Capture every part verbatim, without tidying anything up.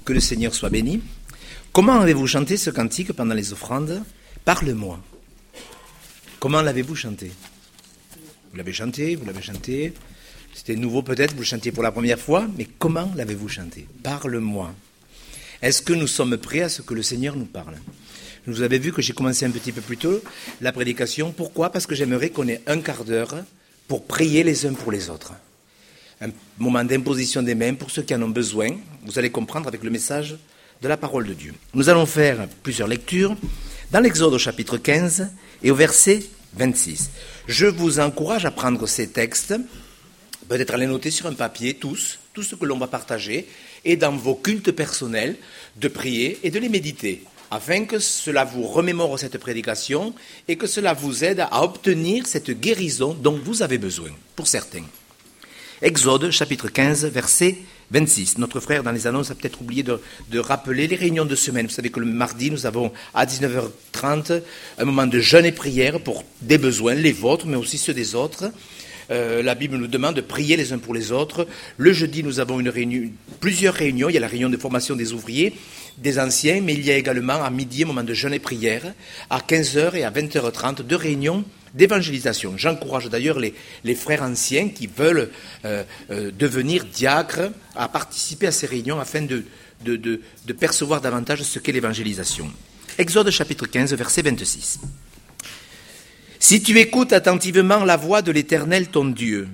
Que le Seigneur soit béni. Comment avez-vous chanté ce cantique pendant les offrandes? Parle-moi. Comment l'avez-vous chanté? Vous l'avez chanté, vous l'avez chanté. C'était nouveau peut-être, vous le chantiez pour la première fois, mais comment l'avez-vous chanté? Parle-moi. Est-ce que nous sommes prêts à ce que le Seigneur nous parle? Vous avez vu que j'ai commencé un petit peu plus tôt la prédication. Pourquoi? Parce que j'aimerais qu'on ait un quart d'heure pour prier les uns pour les autres. Un moment d'imposition des mains pour ceux qui en ont besoin. Vous allez comprendre avec le message de la parole de Dieu. Nous allons faire plusieurs lectures dans l'Exode au chapitre quinze et au verset vingt-six. Je vous encourage à prendre ces textes, peut-être à les noter sur un papier, tous, tout ce que l'on va partager, et dans vos cultes personnels, de prier et de les méditer, afin que cela vous remémore cette prédication et que cela vous aide à obtenir cette guérison dont vous avez besoin, pour certains. Exode, chapitre quinze, verset vingt-six. Notre frère, dans les annonces, a peut-être oublié de, de rappeler les réunions de semaine. Vous savez que le mardi, nous avons à dix-neuf heures trente un moment de jeûne et prière pour des besoins, les vôtres, mais aussi ceux des autres. Euh, la Bible nous demande de prier les uns pour les autres. Le jeudi, nous avons une réunion, plusieurs réunions. Il y a la réunion de formation des ouvriers, des anciens, mais il y a également à midi un moment de jeûne et prière, à quinze heures et à vingt heures trente, deux réunions d'évangélisation. J'encourage d'ailleurs les, les frères anciens qui veulent euh, euh, devenir diacres à participer à ces réunions afin de, de, de, de percevoir davantage ce qu'est l'évangélisation. Exode chapitre quinze, verset vingt-six. Si tu écoutes attentivement la voix de l'Éternel ton Dieu,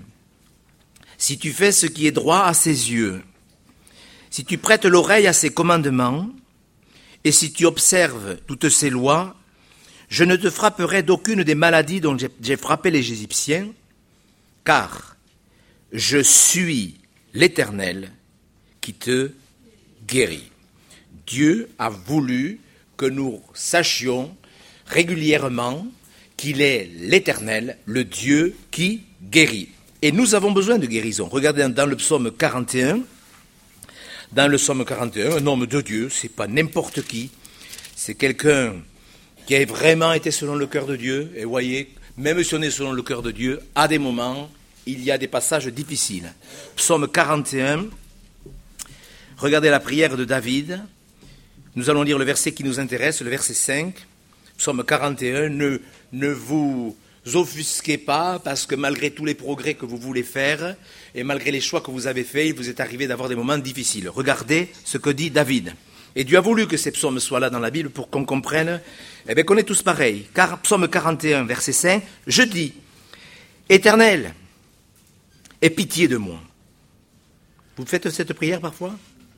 si tu fais ce qui est droit à ses yeux, si tu prêtes l'oreille à ses commandements, et si tu observes toutes ses lois, je ne te frapperai d'aucune des maladies dont j'ai frappé les Égyptiens, car je suis l'Éternel qui te guérit. Dieu a voulu que nous sachions régulièrement qu'il est l'Éternel, le Dieu qui guérit. Et nous avons besoin de guérison. Regardez dans le psaume quarante et un, dans le psaume quarante et un, un homme de Dieu, c'est pas n'importe qui, c'est quelqu'un qui a vraiment été selon le cœur de Dieu. Et voyez, même si on est selon le cœur de Dieu, à des moments, il y a des passages difficiles. Psaume quarante et un, regardez la prière de David. Nous allons lire le verset qui nous intéresse, le verset cinq. Psaume quarante et un, ne, ne vous offusquez pas, parce que malgré tous les progrès que vous voulez faire, et malgré les choix que vous avez faits, il vous est arrivé d'avoir des moments difficiles. Regardez ce que dit David. Et Dieu a voulu que ces psaumes soient là dans la Bible pour qu'on comprenne eh bien, qu'on est tous pareils. Car psaume quarante et un, verset cinq, je dis, Éternel, aie pitié de moi. Vous faites cette prière parfois?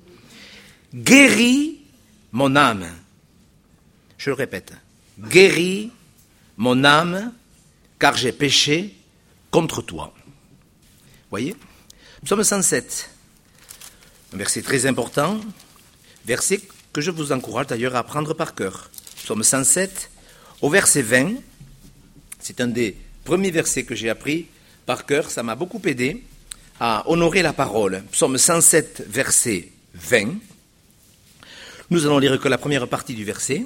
Guéris mon âme. Je le répète. Guéris mon âme, car j'ai péché contre toi. Voyez? Psaume cent sept, un verset très important, verset que je vous encourage d'ailleurs à apprendre par cœur. Psaume cent sept, au verset vingt, c'est un des premiers versets que j'ai appris par cœur, ça m'a beaucoup aidé à honorer la parole. Psaume cent sept, verset vingt, nous allons lire que la première partie du verset.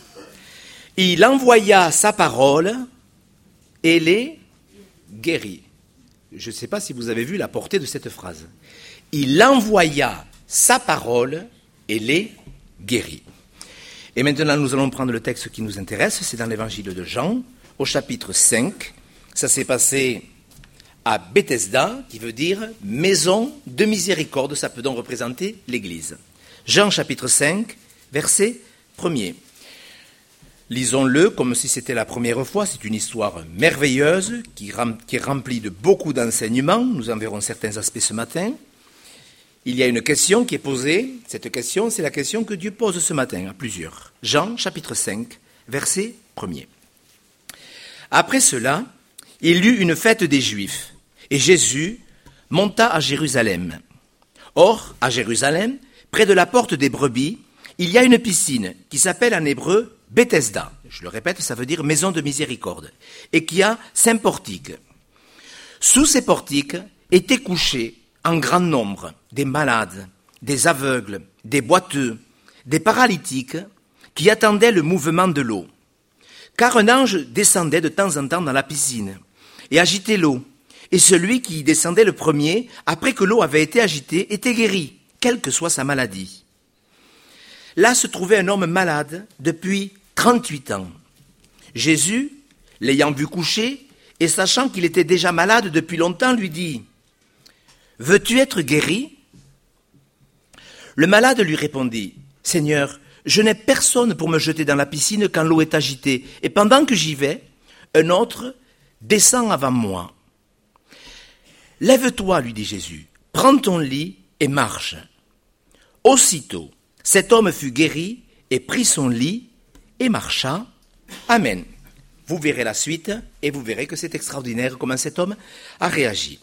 Il envoya sa parole et les guérit. Je ne sais pas si vous avez vu la portée de cette phrase. Il envoya sa parole et les guérit. Et maintenant, nous allons prendre le texte qui nous intéresse. C'est dans l'évangile de Jean, au chapitre cinq. Ça s'est passé à Bethesda, qui veut dire maison de miséricorde. Ça peut donc représenter l'Église. Jean, chapitre cinq, verset premier. Lisons-le comme si c'était la première fois. C'est une histoire merveilleuse qui, rem- qui est remplie de beaucoup d'enseignements. Nous en verrons certains aspects ce matin. Il y a une question qui est posée. Cette question, c'est la question que Dieu pose ce matin à plusieurs. Jean, chapitre cinq, verset premier. Après cela, il y eut une fête des Juifs, et Jésus monta à Jérusalem. Or, à Jérusalem, près de la porte des brebis, il y a une piscine qui s'appelle en hébreu Bethesda, je le répète, ça veut dire maison de miséricorde, et qui a cinq portiques. Sous ces portiques étaient couchés en grand nombre des malades, des aveugles, des boiteux, des paralytiques qui attendaient le mouvement de l'eau. Car un ange descendait de temps en temps dans la piscine et agitait l'eau, et celui qui y descendait le premier, après que l'eau avait été agitée, était guéri, quelle que soit sa maladie. Là se trouvait un homme malade depuis trente-huit ans. Jésus, l'ayant vu coucher, et sachant qu'il était déjà malade depuis longtemps, lui dit « Veux-tu être guéri ?» Le malade lui répondit « Seigneur, je n'ai personne pour me jeter dans la piscine quand l'eau est agitée, et pendant que j'y vais, un autre descend avant moi. » « Lève-toi, lui dit Jésus, prends ton lit et marche. » Aussitôt, cet homme fut guéri et prit son lit et marcha. Amen. Vous verrez la suite et vous verrez que c'est extraordinaire comment cet homme a réagi.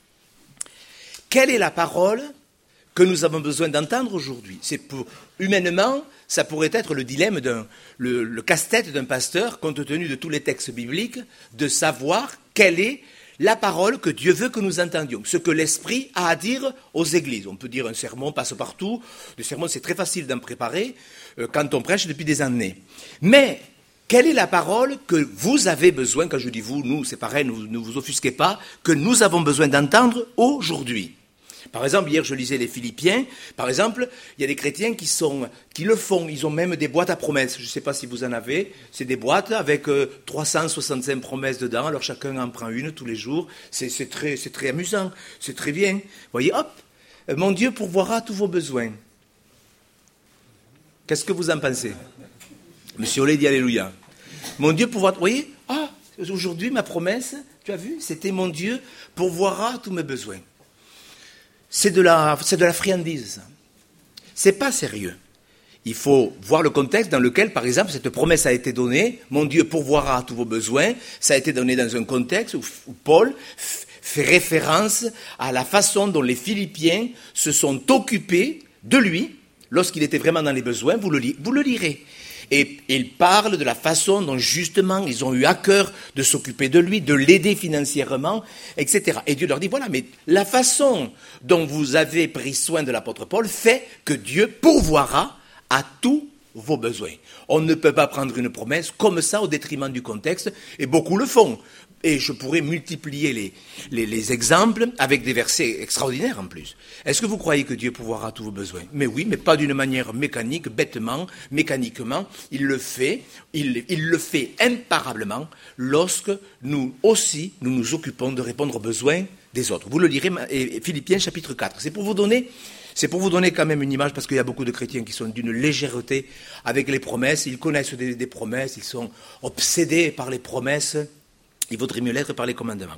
Quelle est la parole que nous avons besoin d'entendre aujourd'hui? C'est pour, humainement, ça pourrait être le dilemme, d'un, le, le casse-tête d'un pasteur, compte tenu de tous les textes bibliques, de savoir quelle est la parole que Dieu veut que nous entendions, ce que l'Esprit a à dire aux églises. On peut dire un sermon passe-partout, le sermon c'est très facile d'en préparer euh, quand on prêche depuis des années. Mais quelle est la parole que vous avez besoin, quand je dis vous, nous, c'est pareil, ne, ne vous offusquez pas, que nous avons besoin d'entendre aujourd'hui? Par exemple, hier je lisais les Philippiens, par exemple, il y a des chrétiens qui, sont, qui le font, ils ont même des boîtes à promesses, je ne sais pas si vous en avez, c'est des boîtes avec euh, trois cent soixante-cinq promesses dedans, alors chacun en prend une tous les jours, c'est, c'est, très, c'est très amusant, c'est très bien. Vous voyez, hop, euh, mon Dieu pourvoira tous vos besoins. Qu'est-ce que vous en pensez? Monsieur Olé dit Alléluia. Mon Dieu pourvoira, vous voyez, ah, aujourd'hui ma promesse, tu as vu, c'était mon Dieu pourvoira tous mes besoins. C'est de la, c'est de la friandise. C'est pas sérieux. Il faut voir le contexte dans lequel, par exemple, cette promesse a été donnée. Mon Dieu pourvoira tous vos besoins. Ça a été donné dans un contexte où, où Paul f- fait référence à la façon dont les Philippiens se sont occupés de lui lorsqu'il était vraiment dans les besoins. Vous le, li- vous le lirez. Et il parle de la façon dont justement ils ont eu à cœur de s'occuper de lui, de l'aider financièrement, et cetera. Et Dieu leur dit, voilà, mais la façon dont vous avez pris soin de l'apôtre Paul fait que Dieu pourvoira à tous vos besoins. On ne peut pas prendre une promesse comme ça au détriment du contexte, et beaucoup le font. Et je pourrais multiplier les, les, les exemples avec des versets extraordinaires en plus. Est-ce que vous croyez que Dieu pourvoira tous vos besoins? Mais oui, mais pas d'une manière mécanique, bêtement, mécaniquement. Il le fait, il, il le fait imparablement lorsque nous aussi, nous nous occupons de répondre aux besoins des autres. Vous le lirez, Philippiens chapitre quatre. C'est pour vous donner... C'est pour vous donner quand même une image, parce qu'il y a beaucoup de chrétiens qui sont d'une légèreté avec les promesses. Ils connaissent des, des promesses, ils sont obsédés par les promesses. Il vaudrait mieux l'être par les commandements.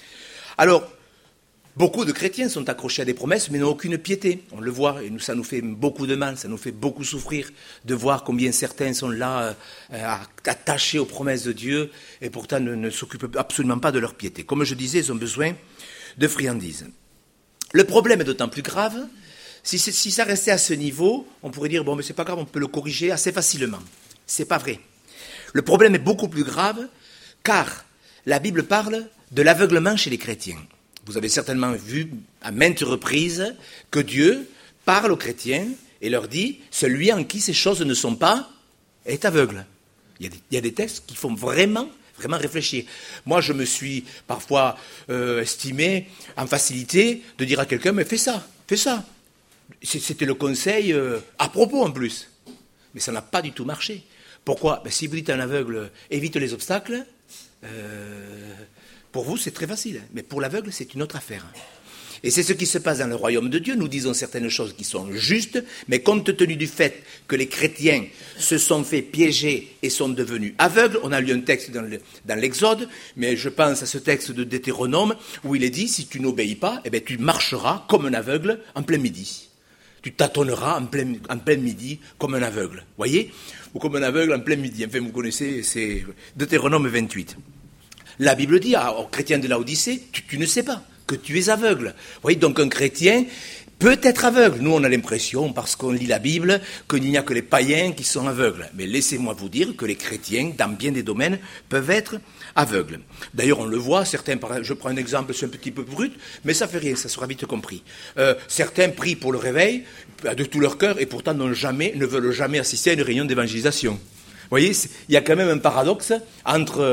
Alors, beaucoup de chrétiens sont accrochés à des promesses, mais n'ont aucune piété. On le voit, et nous, ça nous fait beaucoup de mal, ça nous fait beaucoup souffrir de voir combien certains sont là, euh, attachés aux promesses de Dieu, et pourtant ne, ne s'occupent absolument pas de leur piété. Comme je disais, ils ont besoin de friandises. Le problème est d'autant plus grave. Si, si ça restait à ce niveau, on pourrait dire, bon, mais c'est pas grave, on peut le corriger assez facilement. C'est pas vrai. Le problème est beaucoup plus grave, car la Bible parle de l'aveuglement chez les chrétiens. Vous avez certainement vu à maintes reprises que Dieu parle aux chrétiens et leur dit, celui en qui ces choses ne sont pas est aveugle. Il y a des, il y a des textes qui font vraiment, vraiment réfléchir. Moi, je me suis parfois euh, estimé en facilité de dire à quelqu'un, mais fais ça, fais ça. C'était le conseil euh, à propos en plus. Mais ça n'a pas du tout marché. Pourquoi? Ben, si vous dites à un aveugle, évite les obstacles, euh, pour vous c'est très facile. Mais pour l'aveugle, c'est une autre affaire. Et c'est ce qui se passe dans le royaume de Dieu. Nous disons certaines choses qui sont justes, mais compte tenu du fait que les chrétiens se sont fait piéger et sont devenus aveugles, on a lu un texte dans, le, dans l'Exode, mais je pense à ce texte de Deutéronome, où il est dit, si tu n'obéis pas, eh bien, tu marcheras comme un aveugle en plein midi. Tu tâtonneras en plein, en plein midi comme un aveugle, voyez? Ou comme un aveugle en plein midi. Enfin, vous connaissez, c'est Deutéronome vingt-huit. La Bible dit aux chrétiens de Laodicée, tu, tu ne sais pas que tu es aveugle. Vous voyez, donc un chrétien peut être aveugle. Nous, on a l'impression, parce qu'on lit la Bible, qu'il n'y a que les païens qui sont aveugles. Mais laissez-moi vous dire que les chrétiens, dans bien des domaines, peuvent être aveugles. D'ailleurs, on le voit, certains, je prends un exemple, c'est un petit peu brut, mais ça fait rien, ça sera vite compris. Euh, certains prient pour le réveil, de tout leur cœur, et pourtant n'ont jamais, ne veulent jamais assister à une réunion d'évangélisation. Vous voyez, il y a quand même un paradoxe entre,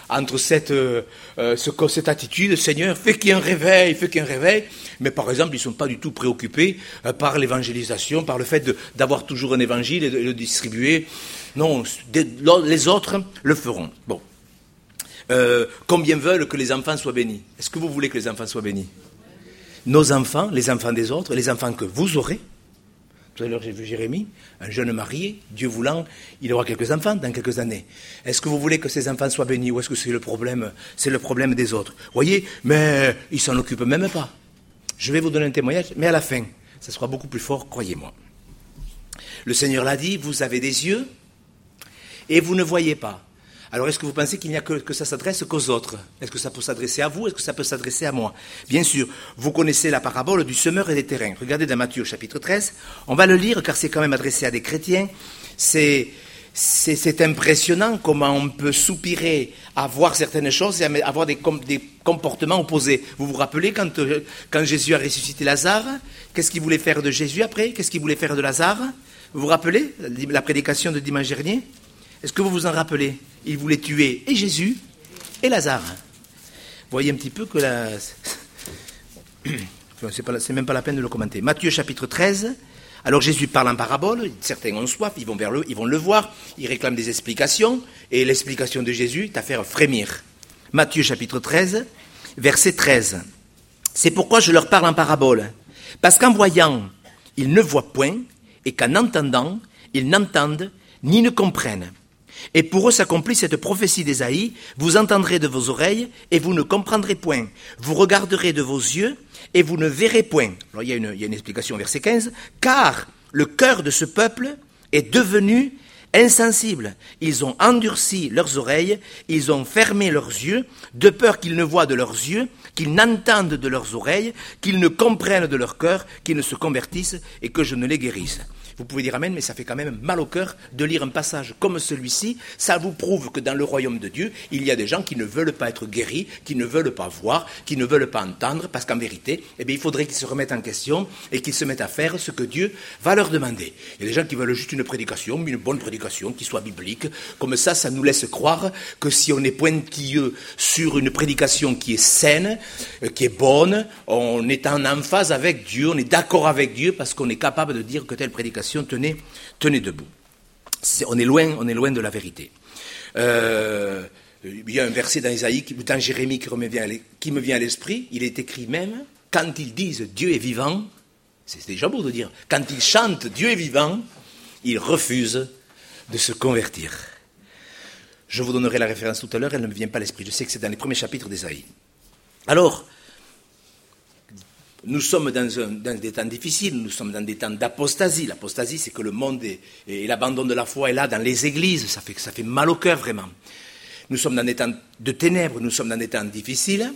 entre cette, euh, ce, cette attitude, Seigneur, fais qu'il y ait un réveil, fais qu'il y ait un réveil. Mais par exemple, ils ne sont pas du tout préoccupés euh, par l'évangélisation, par le fait de, d'avoir toujours un évangile et de, de le distribuer. Non, des, les autres le feront. Bon. Euh, combien veulent que les enfants soient bénis? Est-ce que vous voulez que les enfants soient bénis? Nos enfants, les enfants des autres, les enfants que vous aurez. Tout à l'heure, j'ai vu Jérémie, un jeune marié, Dieu voulant, il aura quelques enfants dans quelques années. Est-ce que vous voulez que ces enfants soient bénis ou est-ce que c'est le problème, c'est le problème des autres? Vous voyez, mais ils s'en occupent même pas. Je vais vous donner un témoignage, mais à la fin, ça sera beaucoup plus fort, croyez-moi. Le Seigneur l'a dit, vous avez des yeux et vous ne voyez pas. Alors, est-ce que vous pensez qu'il n'y a que, que ça s'adresse qu'aux autres? Est-ce que ça peut s'adresser à vous? Est-ce que ça peut s'adresser à moi? Bien sûr, vous connaissez la parabole du semeur et des terrains. Regardez dans Matthieu chapitre treize. On va le lire car c'est quand même adressé à des chrétiens. C'est, c'est, c'est impressionnant comment on peut soupirer à voir certaines choses et à avoir des, com- des comportements opposés. Vous vous rappelez quand, euh, quand Jésus a ressuscité Lazare? Qu'est-ce qu'il voulait faire de Jésus après? Qu'est-ce qu'il voulait faire de Lazare? Vous vous rappelez la prédication de dimanche dernier? Est-ce que vous vous en rappelez? Il voulait tuer et Jésus et Lazare. Vous voyez un petit peu que la... c'est, pas, c'est même pas la peine de le commenter. Matthieu chapitre treize. Alors Jésus parle en parabole. Certains ont soif, ils vont, vers le, ils vont le voir. Ils réclament des explications. Et l'explication de Jésus est à faire frémir. Matthieu chapitre treize, verset treize. C'est pourquoi je leur parle en parabole. Parce qu'en voyant, ils ne voient point. Et qu'en entendant, ils n'entendent ni ne comprennent. Et pour eux s'accomplit cette prophétie d'Ésaïe, vous entendrez de vos oreilles et vous ne comprendrez point. Vous regarderez de vos yeux et vous ne verrez point. Alors il y a une, il y a une explication au verset quinze. Car le cœur de ce peuple est devenu insensible. Ils ont endurci leurs oreilles, ils ont fermé leurs yeux, de peur qu'ils ne voient de leurs yeux, qu'ils n'entendent de leurs oreilles, qu'ils ne comprennent de leur cœur, qu'ils ne se convertissent et que je ne les guérisse. Vous pouvez dire amen, mais ça fait quand même mal au cœur de lire un passage comme celui-ci. Ça vous prouve que dans le royaume de Dieu, il y a des gens qui ne veulent pas être guéris, qui ne veulent pas voir, qui ne veulent pas entendre, parce qu'en vérité, eh bien, il faudrait qu'ils se remettent en question et qu'ils se mettent à faire ce que Dieu va leur demander. Il y a des gens qui veulent juste une prédication, mais une bonne prédication, qui soit biblique. Comme ça, ça nous laisse croire que si on est pointilleux sur une prédication qui est saine, qui est bonne, on est en emphase avec Dieu, on est d'accord avec Dieu, parce qu'on est capable de dire que telle prédication Tenez, tenez debout. C'est, on est loin, on est loin de la vérité. Euh, il y a un verset dans Isaïe, dans Jérémie qui me vient, qui me vient à l'esprit. Il est écrit même, quand ils disent Dieu est vivant, c'est déjà beau de dire, quand ils chantent Dieu est vivant, ils refusent de se convertir. Je vous donnerai la référence tout à l'heure, elle ne me vient pas à l'esprit. Je sais que c'est dans les premiers chapitres d'Isaïe. Alors, nous sommes dans, un, dans des temps difficiles, nous sommes dans des temps d'apostasie. L'apostasie, c'est que le monde est, et l'abandon de la foi est là dans les églises. Ça fait, ça fait mal au cœur, vraiment. Nous sommes dans des temps de ténèbres, nous sommes dans des temps difficiles.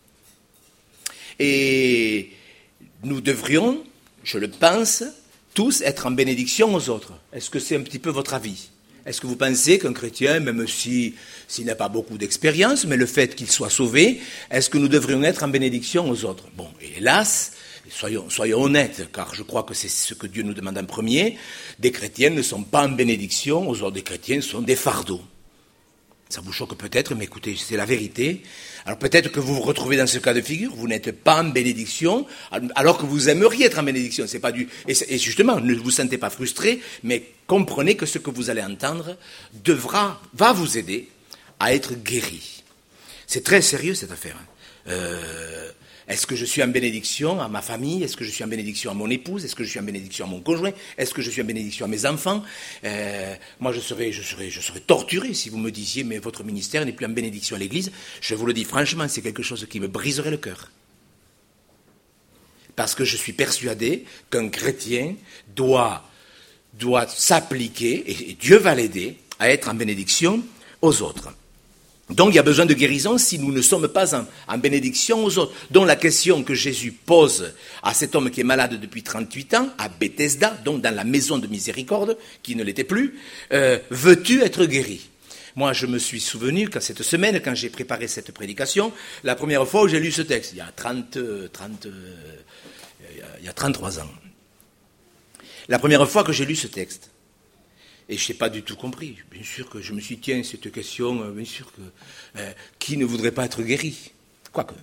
Et nous devrions, je le pense, tous être en bénédiction aux autres. Est-ce que c'est un petit peu votre avis? Est-ce que vous pensez qu'un chrétien, même si, s'il n'a pas beaucoup d'expérience, mais le fait qu'il soit sauvé, est-ce que nous devrions être en bénédiction aux autres? Bon, et hélas, soyons, soyons honnêtes, car je crois que c'est ce que Dieu nous demande en premier, des chrétiens ne sont pas en bénédiction aux autres, des chrétiens sont des fardeaux. Ça vous choque peut-être, mais écoutez, c'est la vérité. Alors peut-être que vous vous retrouvez dans ce cas de figure, vous n'êtes pas en bénédiction, alors que vous aimeriez être en bénédiction. C'est pas du... Et justement, ne vous sentez pas frustré, mais comprenez que ce que vous allez entendre devra, va vous aider à être guéri. C'est très sérieux cette affaire. Euh, est-ce que je suis en bénédiction à ma famille? Est-ce que je suis en bénédiction à mon épouse? Est-ce que je suis en bénédiction à mon conjoint? Est-ce que je suis en bénédiction à mes enfants? euh, Moi, je serais, je, serais, je serais torturé si vous me disiez, mais votre ministère n'est plus en bénédiction à l'Église. Je vous le dis franchement, c'est quelque chose qui me briserait le cœur. Parce que je suis persuadé qu'un chrétien doit, doit s'appliquer, et, et Dieu va l'aider, à être en bénédiction aux autres. Donc il y a besoin de guérison si nous ne sommes pas en, en bénédiction aux autres. Donc la question que Jésus pose à cet homme qui est malade depuis trente-huit ans, à Bethesda, donc dans la maison de miséricorde, qui ne l'était plus, euh, veux-tu être guéri? Moi je me suis souvenu qu'à cette semaine, quand j'ai préparé cette prédication, la première fois où j'ai lu ce texte, il y a trente, trente, il y a trente-trois ans. La première fois que j'ai lu ce texte, Et je n'ai pas du tout compris. Bien sûr que je me suis dit, tiens, cette question, euh, bien sûr que euh, qui ne voudrait pas être guéri? Quoique.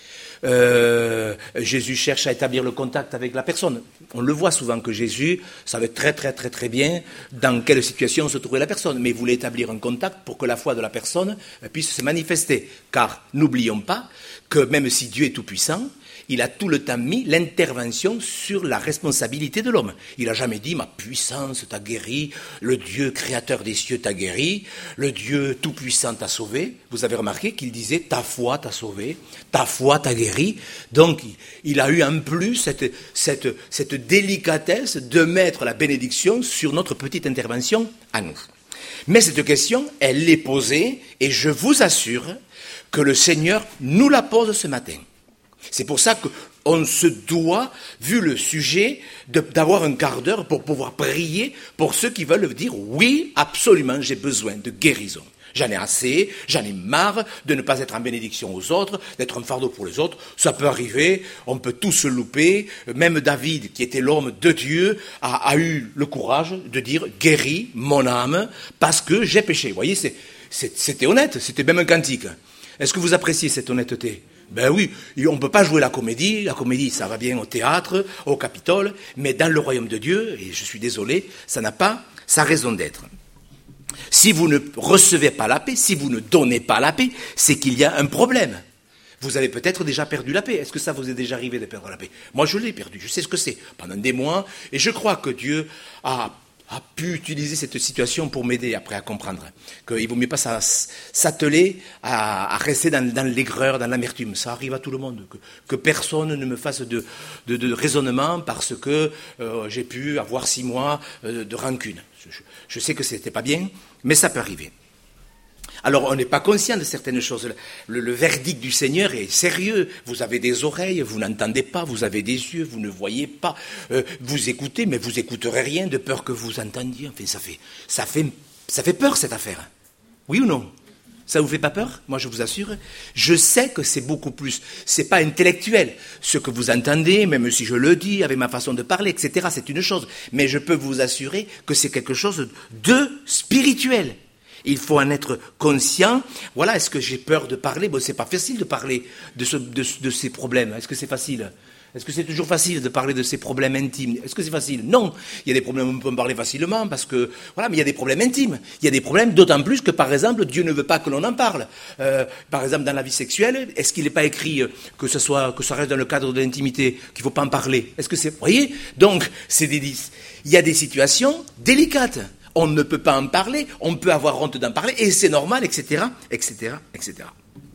Euh, Jésus cherche à établir le contact avec la personne. On le voit souvent que Jésus savait très très très très bien dans quelle situation se trouvait la personne, mais il voulait établir un contact pour que la foi de la personne puisse se manifester. Car n'oublions pas que même si Dieu est tout-puissant, il a tout le temps mis l'intervention sur la responsabilité de l'homme. Il n'a jamais dit « ma puissance t'a guéri, le Dieu créateur des cieux t'a guéri, le Dieu tout-puissant t'a sauvé ». Vous avez remarqué qu'il disait « ta foi t'a sauvé, ta foi t'a guéri ». Donc il a eu en plus cette, cette, cette délicatesse de mettre la bénédiction sur notre petite intervention à nous. Mais cette question, elle est posée et je vous assure que le Seigneur nous la pose ce matin. C'est pour ça qu'on se doit, vu le sujet, de, d'avoir un quart d'heure pour pouvoir prier pour ceux qui veulent dire « oui, absolument, j'ai besoin de guérison. J'en ai assez, j'en ai marre de ne pas être en bénédiction aux autres, d'être un fardeau pour les autres. Ça peut arriver, on peut tous se louper. Même David, qui était l'homme de Dieu, a, a eu le courage de dire « guéris mon âme parce que j'ai péché ». Vous voyez, c'est, c'est, c'était honnête, c'était même un cantique. Est-ce que vous appréciez cette honnêteté ? Ben oui, on ne peut pas jouer la comédie, la comédie ça va bien au théâtre, au Capitole, mais dans le royaume de Dieu, et je suis désolé, ça n'a pas sa raison d'être. Si vous ne recevez pas la paix, si vous ne donnez pas la paix, c'est qu'il y a un problème. Vous avez peut-être déjà perdu la paix. Est-ce que ça vous est déjà arrivé de perdre la paix? Moi je l'ai perdu, je sais ce que c'est, pendant des mois, et je crois que Dieu a... a pu utiliser cette situation pour m'aider après à comprendre qu'il ne vaut mieux pas s'atteler à, à rester dans, dans l'aigreur, dans l'amertume. Ça arrive à tout le monde, que, que personne ne me fasse de, de, de raisonnement parce que euh, j'ai pu avoir six mois euh, de rancune. Je, je sais que ce n'était pas bien, mais ça peut arriver. Alors, on n'est pas conscient de certaines choses. Le, le verdict du Seigneur est sérieux. Vous avez des oreilles, vous n'entendez pas. Vous avez des yeux, vous ne voyez pas. Euh, vous écoutez, mais vous n'écouterez rien de peur que vous entendiez. Enfin, ça fait, ça fait, ça fait peur, cette affaire. Oui ou non? Ça vous fait pas peur? Moi, je vous assure. Je sais que c'est beaucoup plus. C'est pas intellectuel. Ce que vous entendez, même si je le dis, avec ma façon de parler, et cetera, c'est une chose. Mais je peux vous assurer que c'est quelque chose de spirituel. Il faut en être conscient. Voilà, est-ce que j'ai peur de parler? Bon, c'est pas facile de parler de, ce, de, de ces problèmes. Est-ce que c'est facile? Est-ce que c'est toujours facile de parler de ces problèmes intimes? Est-ce que c'est facile? Non. Il y a des problèmes où on peut en parler facilement parce que, voilà, mais il y a des problèmes intimes. Il y a des problèmes d'autant plus que, par exemple, Dieu ne veut pas que l'on en parle. Euh, par exemple, dans la vie sexuelle, est-ce qu'il n'est pas écrit que ce soit, que ça reste dans le cadre de l'intimité, qu'il ne faut pas en parler? Est-ce que c'est, vous voyez? Donc, c'est des, il y a des situations délicates. On ne peut pas en parler, on peut avoir honte d'en parler, et c'est normal, et cetera, et cetera, et cetera.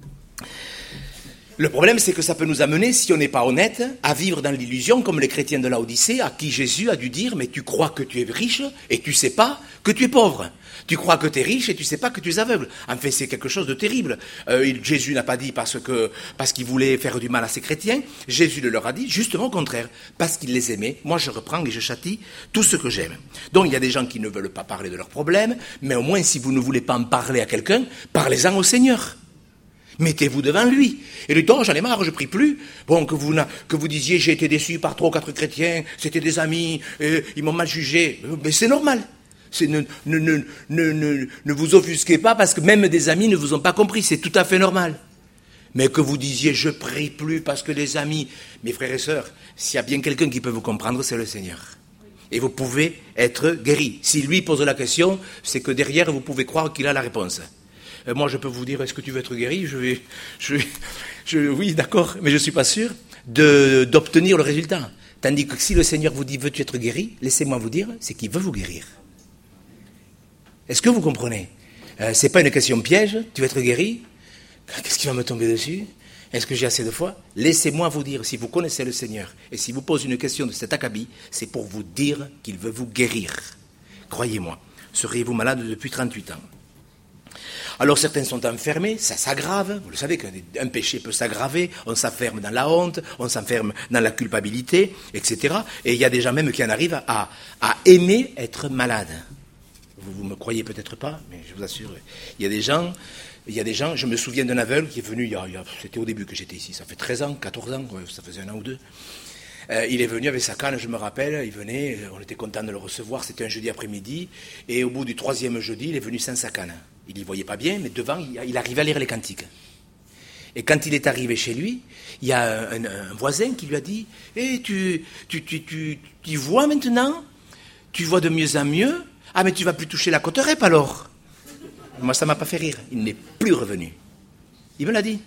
Le problème, c'est que ça peut nous amener, si on n'est pas honnête, à vivre dans l'illusion, comme les chrétiens de Laodicée, à qui Jésus a dû dire « Mais tu crois que tu es riche, et tu ne sais pas que tu es pauvre. Tu crois que tu es riche, et tu ne sais pas que tu es aveugle. » En fait, c'est quelque chose de terrible. Euh, il, Jésus n'a pas dit parce que parce qu'il voulait faire du mal à ses chrétiens. Jésus le leur a dit justement au contraire, parce qu'il les aimait. Moi, je reprends et je châtie tout ce que j'aime. Donc, il y a des gens qui ne veulent pas parler de leurs problèmes, mais au moins, si vous ne voulez pas en parler à quelqu'un, parlez-en au Seigneur. Mettez-vous devant lui. Et lui dites, oh, j'en ai marre, je prie plus. Bon, que vous, que vous disiez, j'ai été déçu par trois ou quatre chrétiens, c'était des amis, euh, ils m'ont mal jugé. Mais c'est normal. C'est, ne, ne, ne, ne, ne, ne vous offusquez pas parce que même des amis ne vous ont pas compris. C'est tout à fait normal. Mais que vous disiez, je prie plus parce que les amis, mes frères et sœurs, s'il y a bien quelqu'un qui peut vous comprendre, c'est le Seigneur. Et vous pouvez être guéri. Si lui pose la question, c'est que derrière, vous pouvez croire qu'il a la réponse. Euh, moi, je peux vous dire, est-ce que tu veux être guéri? Je vais, je, je, oui, d'accord, mais je ne suis pas sûr de, d'obtenir le résultat. Tandis que si le Seigneur vous dit, veux-tu être guéri? Laissez-moi vous dire, c'est qu'il veut vous guérir. Est-ce que vous comprenez? euh, Ce n'est pas une question piège, tu veux être guéri? Qu'est-ce qui va me tomber dessus? Est-ce que j'ai assez de foi? Laissez-moi vous dire, si vous connaissez le Seigneur, et s'il vous pose une question de cet acabit, c'est pour vous dire qu'il veut vous guérir. Croyez-moi, seriez-vous malade depuis trente-huit ans? Alors certains sont enfermés, ça s'aggrave, vous le savez qu'un péché peut s'aggraver, on s'enferme dans la honte, on s'enferme dans la culpabilité, et cetera. Et il y a des gens même qui en arrivent à, à aimer être malades. Vous ne me croyez peut-être pas, mais je vous assure, il y a des gens, il y a des gens, je me souviens d'un aveugle qui est venu, il y a, il y a, c'était au début que j'étais ici, ça fait treize ans, quatorze ans, ça faisait un an ou deux. Euh, il est venu avec sa canne, je me rappelle, il venait, on était content de le recevoir, c'était un jeudi après-midi, et au bout du troisième jeudi, il est venu sans sa canne. Il n'y voyait pas bien, mais devant, il, il arrivait à lire les cantiques. Et quand il est arrivé chez lui, il y a un, un voisin qui lui a dit « Eh, tu, tu, tu, tu, tu vois maintenant? Tu vois de mieux en mieux? Ah, mais tu vas plus toucher la côte rep alors ?» Moi, ça ne m'a pas fait rire. Il n'est plus revenu. Il me l'a dit.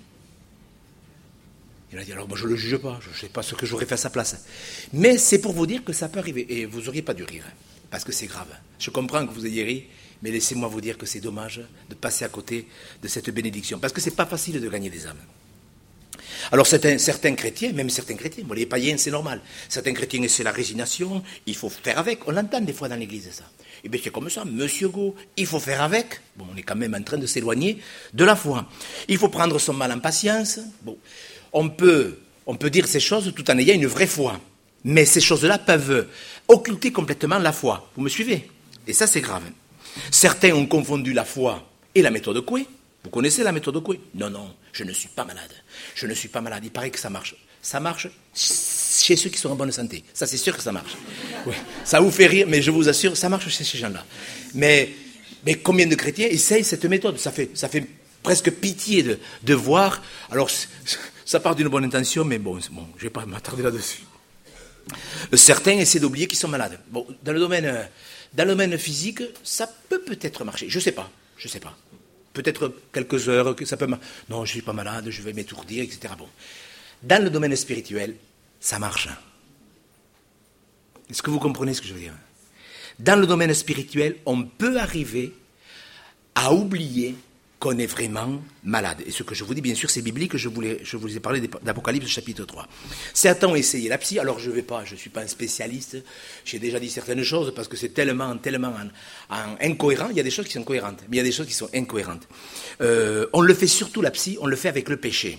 Il m'a dit, alors moi je ne le juge pas, je ne sais pas ce que j'aurais fait à sa place. Mais c'est pour vous dire que ça peut arriver. Et vous n'auriez pas dû rire, parce que c'est grave. Je comprends que vous ayez ri, mais laissez-moi vous dire que c'est dommage de passer à côté de cette bénédiction. Parce que ce n'est pas facile de gagner des âmes. Alors certains, certains chrétiens, même certains chrétiens, bon, les païens c'est normal. Certains chrétiens c'est la résignation, il faut faire avec. On l'entend des fois dans l'église ça. Et bien c'est comme ça, monsieur Go, il faut faire avec. Bon, on est quand même en train de s'éloigner de la foi. Il faut prendre son mal en patience. Bon. On peut, on peut dire ces choses tout en ayant une vraie foi. Mais ces choses-là peuvent occulter complètement la foi. Vous me suivez? Et ça, c'est grave. Certains ont confondu la foi et la méthode Coué. Vous connaissez la méthode Coué? Non, non, je ne suis pas malade. Je ne suis pas malade. Il paraît que ça marche. Ça marche chez ceux qui sont en bonne santé. Ça, c'est sûr que ça marche. Ouais. Ça vous fait rire, mais je vous assure, ça marche chez ces gens-là. Mais, mais combien de chrétiens essayent cette méthode? Ça fait, ça fait presque pitié de, de voir. Alors, ça part d'une bonne intention, mais bon, bon je ne vais pas m'attarder là-dessus. Certains essaient d'oublier qu'ils sont malades. Bon, dans le domaine, dans le domaine physique, ça peut peut-être marcher. Je ne sais pas, je ne sais pas. Peut-être quelques heures, que ça peut marcher. Non, je ne suis pas malade, je vais m'étourdir, et cetera. Bon. Dans le domaine spirituel, ça marche. Est-ce que vous comprenez ce que je veux dire? Dans le domaine spirituel, on peut arriver à oublier qu'on est vraiment malade. Et ce que je vous dis, bien sûr, c'est biblique, je vous, ai, je vous ai parlé d'Apocalypse chapitre trois. Certains ont essayé la psy, alors je ne vais pas, je ne suis pas un spécialiste, j'ai déjà dit certaines choses, parce que c'est tellement, tellement en, en incohérent, il y a des choses qui sont cohérentes, mais il y a des choses qui sont incohérentes. Euh, on le fait surtout, la psy, on le fait avec le péché.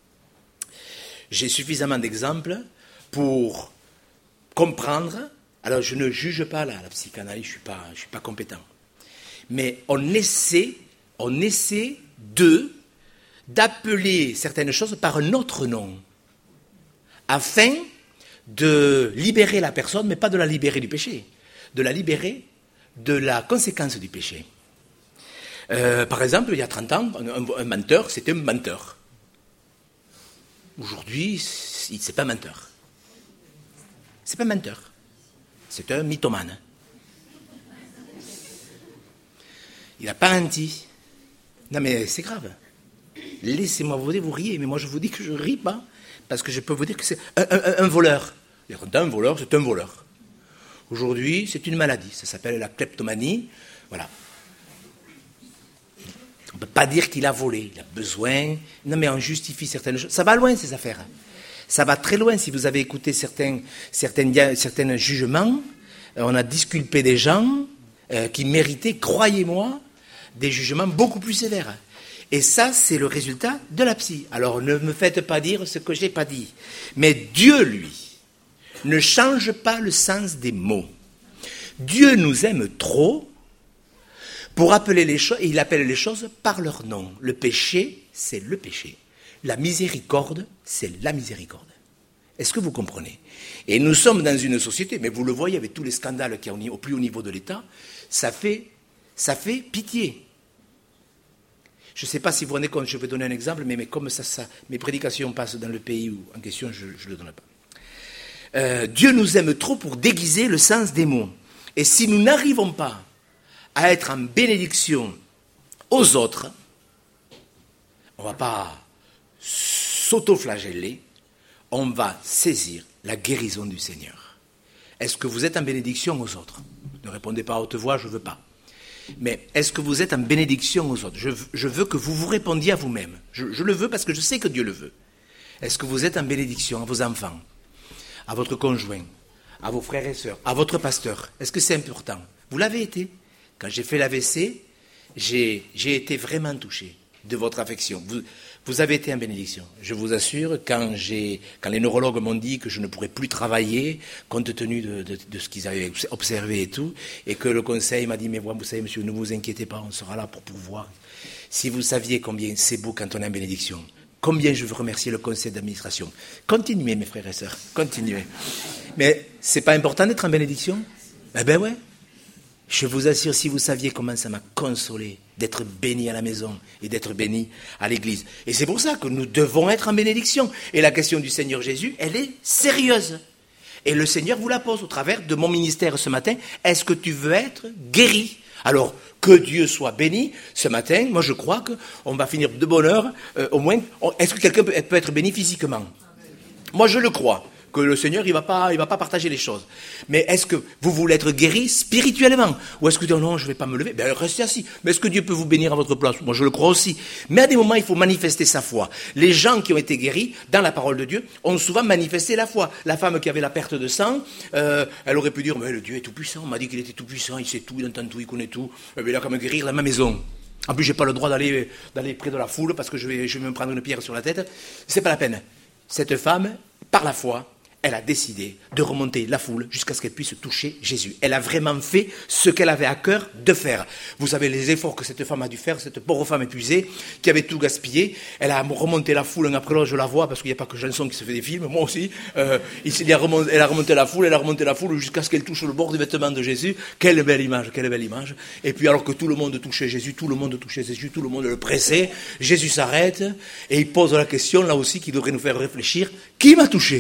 J'ai suffisamment d'exemples pour comprendre, alors je ne juge pas là, la psychanalyse, je ne suis pas, je suis pas compétent, mais on essaie On essaie de, d'appeler certaines choses par un autre nom, afin de libérer la personne, mais pas de la libérer du péché, de la libérer de la conséquence du péché. Euh, par exemple, il y a trente ans, un, un menteur, c'était un menteur. Aujourd'hui, c'est pas un menteur. C'est pas un menteur. C'est un mythomane. Il n'a pas menti. Non mais c'est grave. Laissez-moi vous dire, vous riez, mais moi je vous dis que je ne ris pas, parce que je peux vous dire que c'est un, un, un voleur. Un voleur, c'est un voleur. Aujourd'hui, c'est une maladie, ça s'appelle la kleptomanie. Voilà. On ne peut pas dire qu'il a volé, il a besoin. Non mais on justifie certaines choses. Ça va loin ces affaires. Ça va très loin. Si vous avez écouté certains, certains, certains jugements, on a disculpé des gens euh, qui méritaient, croyez-moi, des jugements beaucoup plus sévères. Et ça, c'est le résultat de la psy. Alors, ne me faites pas dire ce que je n'ai pas dit. Mais Dieu, lui, ne change pas le sens des mots. Dieu nous aime trop pour appeler les choses, et il appelle les choses par leur nom. Le péché, c'est le péché. La miséricorde, c'est la miséricorde. Est-ce que vous comprenez? Et nous sommes dans une société, mais vous le voyez avec tous les scandales qu'il y a au plus haut niveau de l'État, ça fait, ça fait pitié. Je ne sais pas si vous vous rendez compte, je vais donner un exemple, mais, mais comme ça, ça, mes prédications passent dans le pays où, en question, je ne le donne pas. Euh, Dieu nous aime trop pour déguiser le sens des mots. Et si nous n'arrivons pas à être en bénédiction aux autres, on ne va pas s'auto-flageller, on va saisir la guérison du Seigneur. Est-ce que vous êtes en bénédiction aux autres? Ne répondez pas à haute voix, je ne veux pas. Mais est-ce que vous êtes en bénédiction aux autres? je, je veux que vous vous répondiez à vous-même. Je, je le veux parce que je sais que Dieu le veut. Est-ce que vous êtes en bénédiction à vos enfants, à votre conjoint, à vos frères et sœurs, à votre pasteur? Est-ce que c'est important? Vous l'avez été. Quand j'ai fait l'A V C, j'ai, j'ai été vraiment touché de votre affection. Vous, vous avez été en bénédiction. Je vous assure, quand, j'ai, quand les neurologues m'ont dit que je ne pourrais plus travailler, compte tenu de, de, de ce qu'ils avaient observé et tout, et que le conseil m'a dit, mais vous savez, monsieur, ne vous inquiétez pas, on sera là pour pouvoir. Si vous saviez combien c'est beau quand on est en bénédiction, Combien je veux remercier le conseil d'administration. Continuez, mes frères et sœurs, continuez. Mais c'est pas important d'être en bénédiction? Eh ben ouais. Je vous assure, si vous saviez comment ça m'a consolé d'être béni à la maison et d'être béni à l'église. Et c'est pour ça que nous devons être en bénédiction. Et la question du Seigneur Jésus, elle est sérieuse. Et le Seigneur vous la pose au travers de mon ministère ce matin. Est-ce que tu veux être guéri? Alors, que Dieu soit béni. Ce matin, moi je crois qu'on va finir de bonne heure. Euh, au moins, on, est-ce que quelqu'un peut, peut être béni physiquement? Moi je le crois. Que le Seigneur, il ne va pas, il va pas partager les choses. Mais est-ce que vous voulez être guéri spirituellement? Ou est-ce que non, je ne vais pas me lever? Ben, restez assis. Mais est-ce que Dieu peut vous bénir à votre place? Moi, je le crois aussi. Mais à des moments, il faut manifester sa foi. Les gens qui ont été guéris, dans la parole de Dieu, ont souvent manifesté la foi. La femme qui avait la perte de sang, euh, elle aurait pu dire, mais le Dieu est tout puissant. On m'a dit qu'il était tout puissant, il sait tout, il entend tout, il connaît tout. Mais il a qu'à me guérir dans ma maison. En plus, je n'ai pas le droit d'aller, d'aller près de la foule parce que je vais, je vais me prendre une pierre sur la tête. C'est pas la peine. Cette femme, par la foi, elle a décidé de remonter la foule jusqu'à ce qu'elle puisse toucher Jésus. Elle a vraiment fait ce qu'elle avait à cœur de faire. Vous savez les efforts que cette femme a dû faire, cette pauvre femme épuisée, qui avait tout gaspillé. Elle a remonté la foule, un après l'autre, je la vois, parce qu'il n'y a pas que Janson qui se fait des films, moi aussi. Euh, il a remonté, elle a remonté la foule, elle a remonté la foule jusqu'à ce qu'elle touche le bord du vêtement de Jésus. Quelle belle image, quelle belle image. Et puis alors que tout le monde touchait Jésus, tout le monde touchait Jésus, tout le monde le pressait, Jésus s'arrête et il pose la question, là aussi, qui devrait nous faire réfléchir. Qui m'a touché ?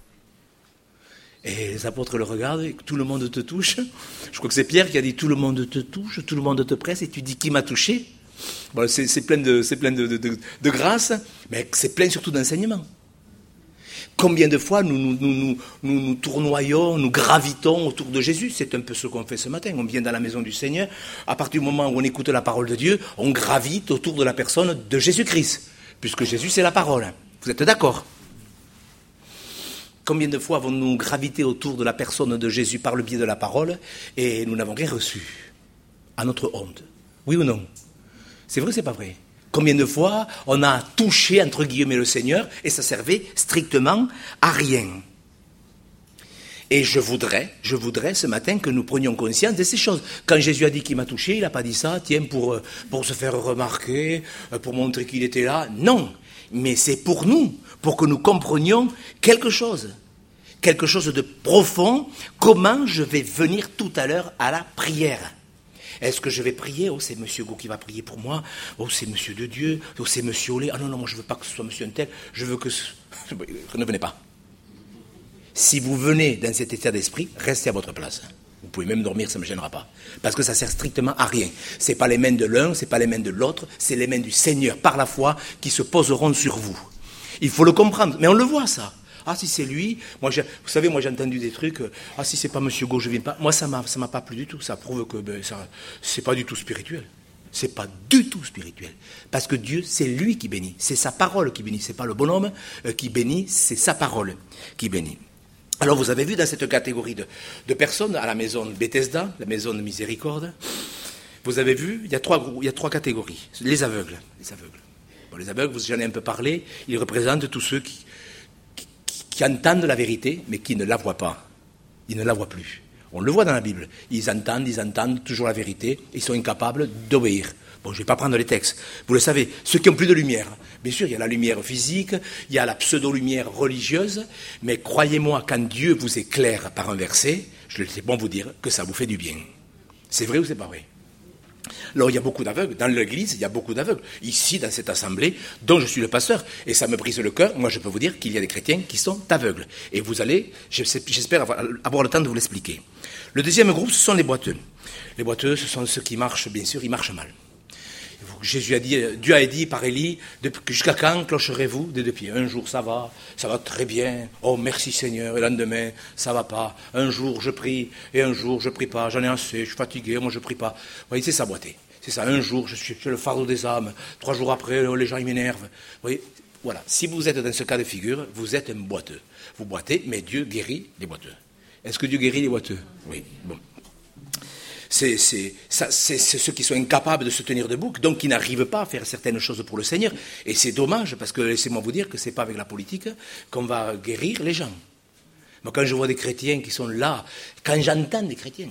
Et les apôtres le regardent, et tout le monde te touche. Je crois que c'est Pierre qui a dit « tout le monde te touche, tout le monde te presse » et tu dis « qui m'a touché ?» Bon, c'est, c'est plein, de, c'est plein de, de, de, de grâce, mais c'est plein surtout d'enseignement. Combien de fois nous nous, nous, nous, nous, nous tournoyons, nous gravitons autour de Jésus? C'est un peu ce qu'on fait ce matin. On vient dans la maison du Seigneur. À partir du moment où on écoute la parole de Dieu, on gravite autour de la personne de Jésus-Christ. Puisque Jésus, c'est la parole. Vous êtes d'accord? Combien de fois avons-nous gravité autour de la personne de Jésus par le biais de la parole et nous n'avons rien reçu, à notre honte? Oui ou non? C'est vrai ou c'est pas vrai? Combien de fois on a touché, entre guillemets, le Seigneur et ça servait strictement à rien? Et je voudrais, je voudrais ce matin que nous prenions conscience de ces choses. Quand Jésus a dit qu'il m'a touché, il n'a pas dit ça, tiens, pour, pour se faire remarquer, pour montrer qu'il était là. Non, mais c'est pour nous, pour que nous comprenions quelque chose. Quelque chose de profond. Comment je vais venir tout à l'heure à la prière? Est-ce que je vais prier? Oh, c'est Monsieur Go qui va prier pour moi. Oh, c'est Monsieur de Dieu. Oh, c'est Monsieur Olé. Ah non, non, moi je ne veux pas que ce soit Monsieur Untel. Je veux que... Ce... Ne venez pas. Si vous venez dans cet état d'esprit, restez à votre place. Vous pouvez même dormir, ça ne me gênera pas. Parce que ça sert strictement à rien. Ce n'est pas les mains de l'un, ce n'est pas les mains de l'autre, c'est les mains du Seigneur par la foi qui se poseront sur vous. Il faut le comprendre. Mais on le voit, ça. Ah, si c'est lui, moi, j'ai, vous savez, moi j'ai entendu des trucs, euh, ah, si c'est pas Monsieur Go, je viens pas. Moi, ça m'a, ça m'a pas plu du tout. Ça prouve que ben, ça, c'est pas du tout spirituel. C'est pas du tout spirituel. Parce que Dieu, c'est lui qui bénit. C'est sa parole qui bénit. C'est pas le bonhomme euh, qui bénit, c'est sa parole qui bénit. Alors, vous avez vu dans cette catégorie de, de personnes, à la maison de Bethesda, la maison de miséricorde, vous avez vu, il y a trois, il y a trois catégories. Les aveugles. Les aveugles. Bon, les aveugles, j'en ai un peu parlé, ils représentent tous ceux qui, qui, qui entendent la vérité, mais qui ne la voient pas. Ils ne la voient plus. On le voit dans la Bible. Ils entendent, ils entendent toujours la vérité, ils sont incapables d'obéir. Bon, je ne vais pas prendre les textes. Vous le savez, ceux qui n'ont plus de lumière. Bien sûr, il y a la lumière physique, il y a la pseudo-lumière religieuse, mais croyez-moi, quand Dieu vous éclaire par un verset, je le sais bon vous dire que ça vous fait du bien. C'est vrai ou c'est pas vrai? Alors, il y a beaucoup d'aveugles. Dans l'église, il y a beaucoup d'aveugles. Ici, dans cette assemblée, dont je suis le pasteur, et ça me brise le cœur, moi, je peux vous dire qu'il y a des chrétiens qui sont aveugles. Et vous allez, j'espère avoir, avoir le temps de vous l'expliquer. Le deuxième groupe, ce sont les boiteux. Les boiteux, ce sont ceux qui marchent, bien sûr, ils marchent mal. Jésus a dit, Dieu a dit par Élie, jusqu'à quand clocherez-vous des deux pieds? Un jour ça va, ça va très bien, oh merci Seigneur, et le lendemain ça va pas. Un jour je prie, et un jour je prie pas, j'en ai assez, je suis fatigué, moi je prie pas. Vous voyez, c'est ça boiter. C'est ça, un jour je suis le fardeau des âmes, trois jours après les gens ils m'énervent. Vous voyez, voilà, si vous êtes dans ce cas de figure, vous êtes un boiteux. Vous boitez, mais Dieu guérit les boiteux. Est-ce que Dieu guérit les boiteux? Oui, bon. C'est, c'est, ça, c'est, c'est ceux qui sont incapables de se tenir debout, donc qui n'arrivent pas à faire certaines choses pour le Seigneur. Et c'est dommage, parce que laissez-moi vous dire que ce n'est pas avec la politique qu'on va guérir les gens. Moi, quand je vois des chrétiens qui sont là, quand j'entends des chrétiens,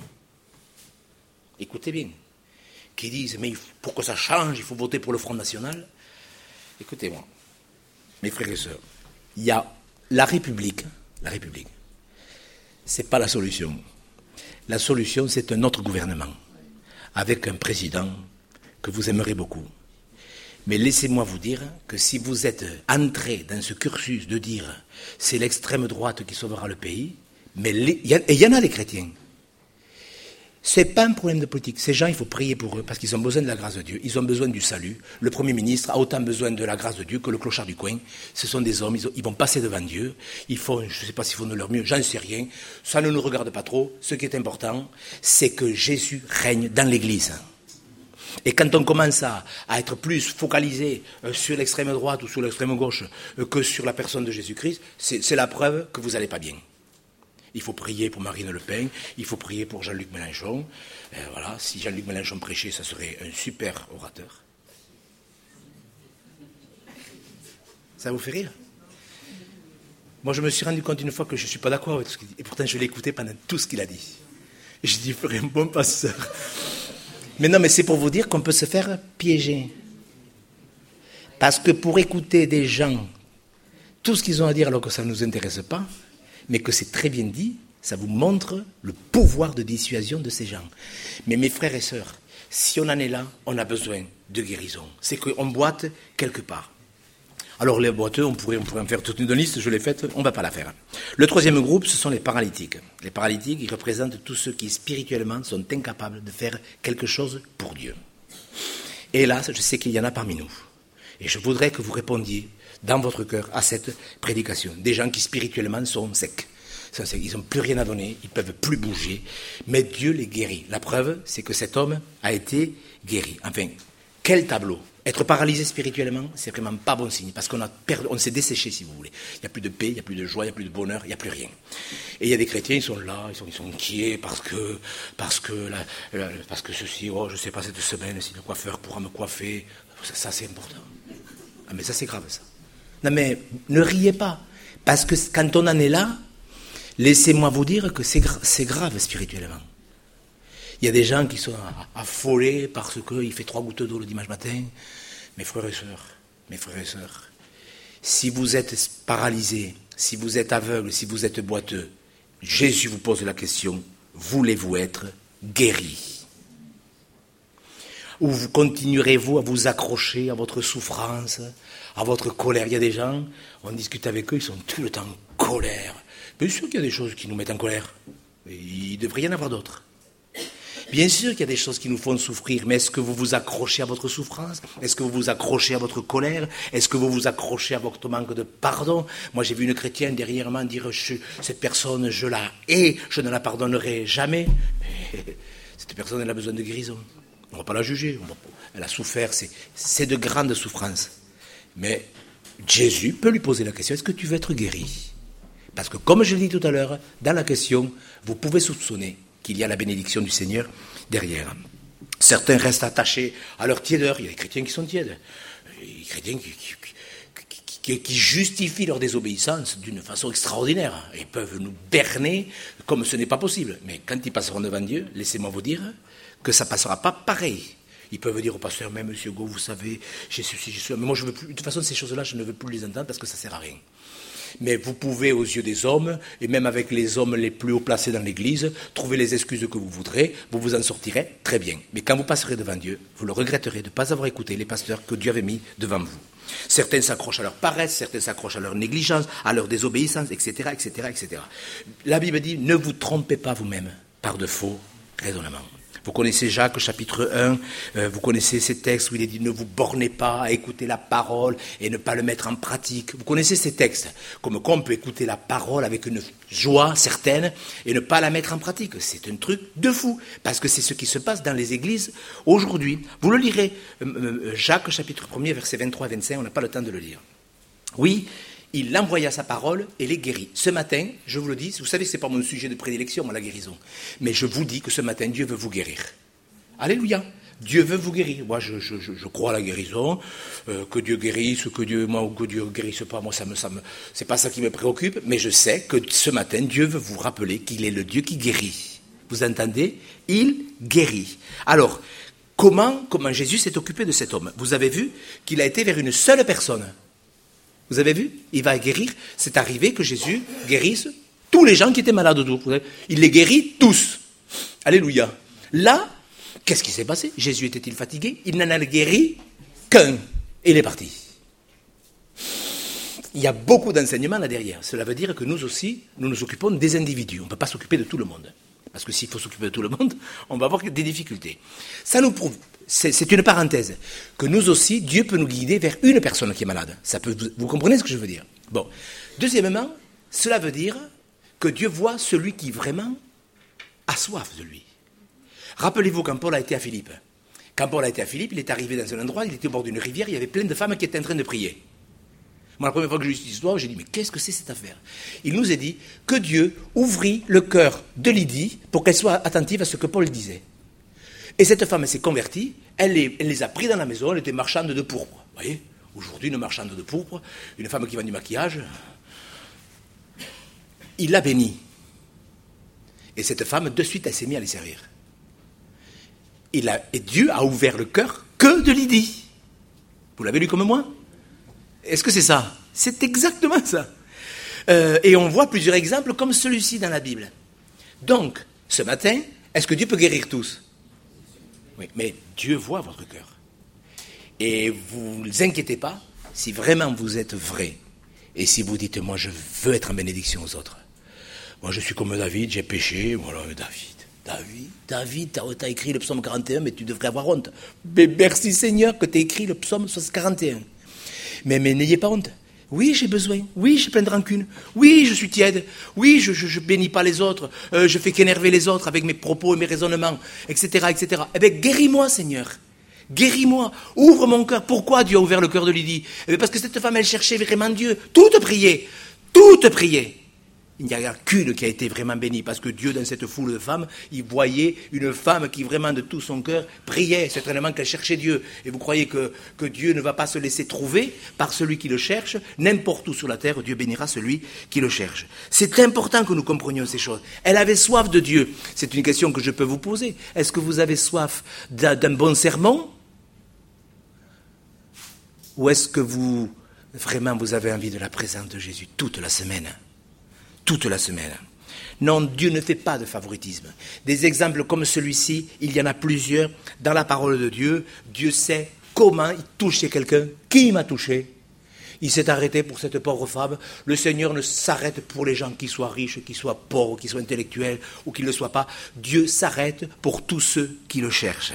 écoutez bien, qui disent, mais pour que ça change, il faut voter pour le Front National. Écoutez-moi, mes frères et sœurs, il y a la République. La République, ce n'est pas la solution. La solution, c'est un autre gouvernement, avec un président que vous aimerez beaucoup. Mais laissez-moi vous dire que si vous êtes entré dans ce cursus de dire c'est l'extrême droite qui sauvera le pays, mais les, y a, et il y en a les chrétiens. Ce n'est pas un problème de politique. Ces gens, il faut prier pour eux parce qu'ils ont besoin de la grâce de Dieu. Ils ont besoin du salut. Le Premier ministre a autant besoin de la grâce de Dieu que le clochard du coin. Ce sont des hommes, ils, ont, ils vont passer devant Dieu. Ils font, je ne sais pas s'ils font de leur mieux, j'en sais rien. Ça ne nous regarde pas trop. Ce qui est important, c'est que Jésus règne dans l'Église. Et quand on commence à, à être plus focalisé euh, sur l'extrême droite ou sur l'extrême gauche euh, que sur la personne de Jésus-Christ, c'est, c'est la preuve que vous n'allez pas bien. Il faut prier pour Marine Le Pen, il faut prier pour Jean-Luc Mélenchon. Euh, voilà, si Jean-Luc Mélenchon prêchait, ça serait un super orateur. Ça vous fait rire? Moi, je me suis rendu compte une fois que je ne suis pas d'accord avec tout ce qu'il dit. Et pourtant, je l'ai écouté pendant tout ce qu'il a dit. Et je dis, il ferait un bon pasteur. Mais non, mais c'est pour vous dire qu'on peut se faire piéger. Parce que pour écouter des gens, tout ce qu'ils ont à dire alors que ça ne nous intéresse pas, mais que c'est très bien dit, ça vous montre le pouvoir de dissuasion de ces gens. Mais mes frères et sœurs, si on en est là, on a besoin de guérison. C'est qu'on boite quelque part. Alors les boiteux, on pourrait, on pourrait en faire toute une liste, je l'ai faite, on ne va pas la faire. Le troisième groupe, ce sont les paralytiques. Les paralytiques, ils représentent tous ceux qui spirituellement sont incapables de faire quelque chose pour Dieu. Et hélas, je sais qu'il y en a parmi nous. Et je voudrais que vous répondiez dans votre cœur à cette prédication. Des gens qui spirituellement sont secs. Ils n'ont plus rien à donner, ils ne peuvent plus bouger, mais Dieu les guérit. La preuve, c'est que cet homme a été guéri. Enfin, quel tableau! Être paralysé spirituellement, c'est vraiment pas bon signe, parce qu'on a perdu, on s'est desséché, si vous voulez. Il n'y a plus de paix, il n'y a plus de joie, il n'y a plus de bonheur, il n'y a plus rien. Et il y a des chrétiens, ils sont là, ils sont, ils sont inquiets parce que, parce que, la, la, parce que ceci, oh, je ne sais pas cette semaine si le coiffeur pourra me coiffer. Ça, ça c'est important. Ah, mais ça, c'est grave, ça. Non, mais ne riez pas, parce que quand on en est là, laissez-moi vous dire que c'est, gra- c'est grave spirituellement. Il y a des gens qui sont affolés parce qu'il fait trois gouttes d'eau le dimanche matin. Mes frères et sœurs, mes frères et sœurs, si vous êtes paralysés, si vous êtes aveugles, si vous êtes boiteux, Jésus vous pose la question, voulez-vous être guéris? Ou vous continuerez-vous à vous accrocher à votre souffrance, à votre colère? Il y a des gens, on discute avec eux, ils sont tout le temps en colère. Bien sûr qu'il y a des choses qui nous mettent en colère. Il devrait y en avoir d'autres. Bien sûr qu'il y a des choses qui nous font souffrir, mais est-ce que vous vous accrochez à votre souffrance? Est-ce que vous vous accrochez à votre colère? Est-ce que vous vous accrochez à votre manque de pardon? Moi, j'ai vu une chrétienne derrière moi dire je, cette personne, je la hais, je ne la pardonnerai jamais. Mais cette personne, elle a besoin de guérison. On ne va pas la juger. Va, elle a souffert, c'est, c'est de grandes souffrances. Mais Jésus peut lui poser la question, est-ce que tu veux être guéri? Parce que, comme je l'ai dit tout à l'heure, dans la question, vous pouvez soupçonner qu'il y a la bénédiction du Seigneur derrière. Certains restent attachés à leur tiédeur. Il y a des chrétiens qui sont tièdes. Des chrétiens qui, qui, qui, qui, qui justifient leur désobéissance d'une façon extraordinaire. Ils peuvent nous berner comme ce n'est pas possible. Mais quand ils passeront devant Dieu, laissez-moi vous dire que ça ne passera pas pareil. Ils peuvent dire au pasteur, mais monsieur Go, vous savez, j'ai ceci, j'ai cela. Mais moi, je veux plus. De toute façon, ces choses-là, je ne veux plus les entendre parce que ça ne sert à rien. Mais vous pouvez, aux yeux des hommes, et même avec les hommes les plus haut placés dans l'Église, trouver les excuses que vous voudrez, vous vous en sortirez très bien. Mais quand vous passerez devant Dieu, vous le regretterez de ne pas avoir écouté les pasteurs que Dieu avait mis devant vous. Certains s'accrochent à leur paresse, certains s'accrochent à leur négligence, à leur désobéissance, et cetera, et cetera, et cetera. La Bible dit, ne vous trompez pas vous-même par de faux raisonnements. Vous connaissez Jacques, chapitre un, euh, vous connaissez ces textes où il est dit « Ne vous bornez pas à écouter la parole et ne pas le mettre en pratique ». Vous connaissez ces textes, comme quoi on peut écouter la parole avec une joie certaine et ne pas la mettre en pratique. C'est un truc de fou, parce que c'est ce qui se passe dans les églises aujourd'hui. Vous le lirez, euh, Jacques, chapitre un, versets vingt-trois et vingt-cinq, on n'a pas le temps de le lire. Oui, il envoya sa parole et les guérit. Ce matin, je vous le dis, vous savez que ce n'est pas mon sujet de prédilection, la guérison. Mais je vous dis que ce matin, Dieu veut vous guérir. Alléluia. Dieu veut vous guérir. Moi, je, je, je crois à la guérison, euh, que Dieu guérisse, que Dieu, moi, ou que Dieu guérisse pas, moi, ça me, ça me, c'est pas ça qui me préoccupe, mais je sais que ce matin, Dieu veut vous rappeler qu'il est le Dieu qui guérit. Vous entendez? Il guérit. Alors, comment, comment Jésus s'est occupé de cet homme? Vous avez vu qu'il a été vers une seule personne. Vous avez vu? Il va guérir. C'est arrivé que Jésus guérisse tous les gens qui étaient malades autour. Il les guérit tous. Alléluia. Là, qu'est-ce qui s'est passé? Jésus était-il fatigué? Il n'en a guéri qu'un. Et il est parti. Il y a beaucoup d'enseignements là derrière. Cela veut dire que nous aussi, nous nous occupons des individus. On ne peut pas s'occuper de tout le monde. Parce que s'il faut s'occuper de tout le monde, on va avoir des difficultés. Ça nous prouve, c'est, c'est une parenthèse, que nous aussi, Dieu peut nous guider vers une personne qui est malade. Ça peut, vous, vous comprenez ce que je veux dire? Bon. Deuxièmement, cela veut dire que Dieu voit celui qui vraiment a soif de lui. Rappelez-vous quand Paul a été à Philippe. Quand Paul a été à Philippe, il est arrivé dans un endroit, il était au bord d'une rivière, il y avait plein de femmes qui étaient en train de prier. Moi, la première fois que j'ai lu cette histoire, j'ai dit, mais qu'est-ce que c'est cette affaire? Il nous a dit que Dieu ouvrit le cœur de Lydie pour qu'elle soit attentive à ce que Paul disait. Et cette femme, elle s'est convertie, elle les, elle les a pris dans la maison, elle était marchande de pourpre. Vous voyez, aujourd'hui, une marchande de pourpre, une femme qui vend du maquillage, il l'a bénie. Et cette femme, de suite, elle s'est mise à les servir. Il a, et Dieu a ouvert le cœur que de Lydie. Vous l'avez lu comme moi? Est-ce que c'est ça? C'est exactement ça. Euh, et on voit plusieurs exemples comme celui-ci dans la Bible. Donc, ce matin, est-ce que Dieu peut guérir tous? Oui, mais Dieu voit votre cœur. Et vous ne vous inquiétez pas, si vraiment vous êtes vrai, et si vous dites, moi je veux être en bénédiction aux autres. Moi je suis comme David, j'ai péché, voilà, David. David, David, tu as écrit le psaume quarante et un, mais tu devrais avoir honte. Mais merci Seigneur que tu as écrit le psaume quarante et un. Mais, mais n'ayez pas honte. Oui, j'ai besoin. Oui, j'ai plein de rancune. Oui, je suis tiède. Oui, je je, je bénis pas les autres. Euh, je fais qu'énerver les autres avec mes propos et mes raisonnements, et cetera, et cetera. Eh bien, guéris-moi, Seigneur. Guéris-moi. Ouvre mon cœur. Pourquoi Dieu a ouvert le cœur de Lydie? Eh bien, parce que cette femme, elle cherchait vraiment Dieu. Toute priait. Toute priait. Il n'y a qu'une qui a été vraiment bénie, parce que Dieu, dans cette foule de femmes, il voyait une femme qui vraiment de tout son cœur priait, certainement qu'elle cherchait Dieu. Et vous croyez que, que Dieu ne va pas se laisser trouver par celui qui le cherche? N'importe où sur la terre, Dieu bénira celui qui le cherche. C'est important que nous comprenions ces choses. Elle avait soif de Dieu. C'est une question que je peux vous poser. Est-ce que vous avez soif d'un, d'un bon sermon? Ou est-ce que vous, vraiment, vous avez envie de la présence de Jésus toute la semaine? Toute la semaine. Non, Dieu ne fait pas de favoritisme. Des exemples comme celui-ci, il y en a plusieurs dans la parole de Dieu. Dieu sait comment il touchait quelqu'un. Qui m'a touché? Il s'est arrêté pour cette pauvre femme. Le Seigneur ne s'arrête pour les gens qui soient riches, qui soient pauvres, qui soient intellectuels ou qui ne le soient pas. Dieu s'arrête pour tous ceux qui le cherchent.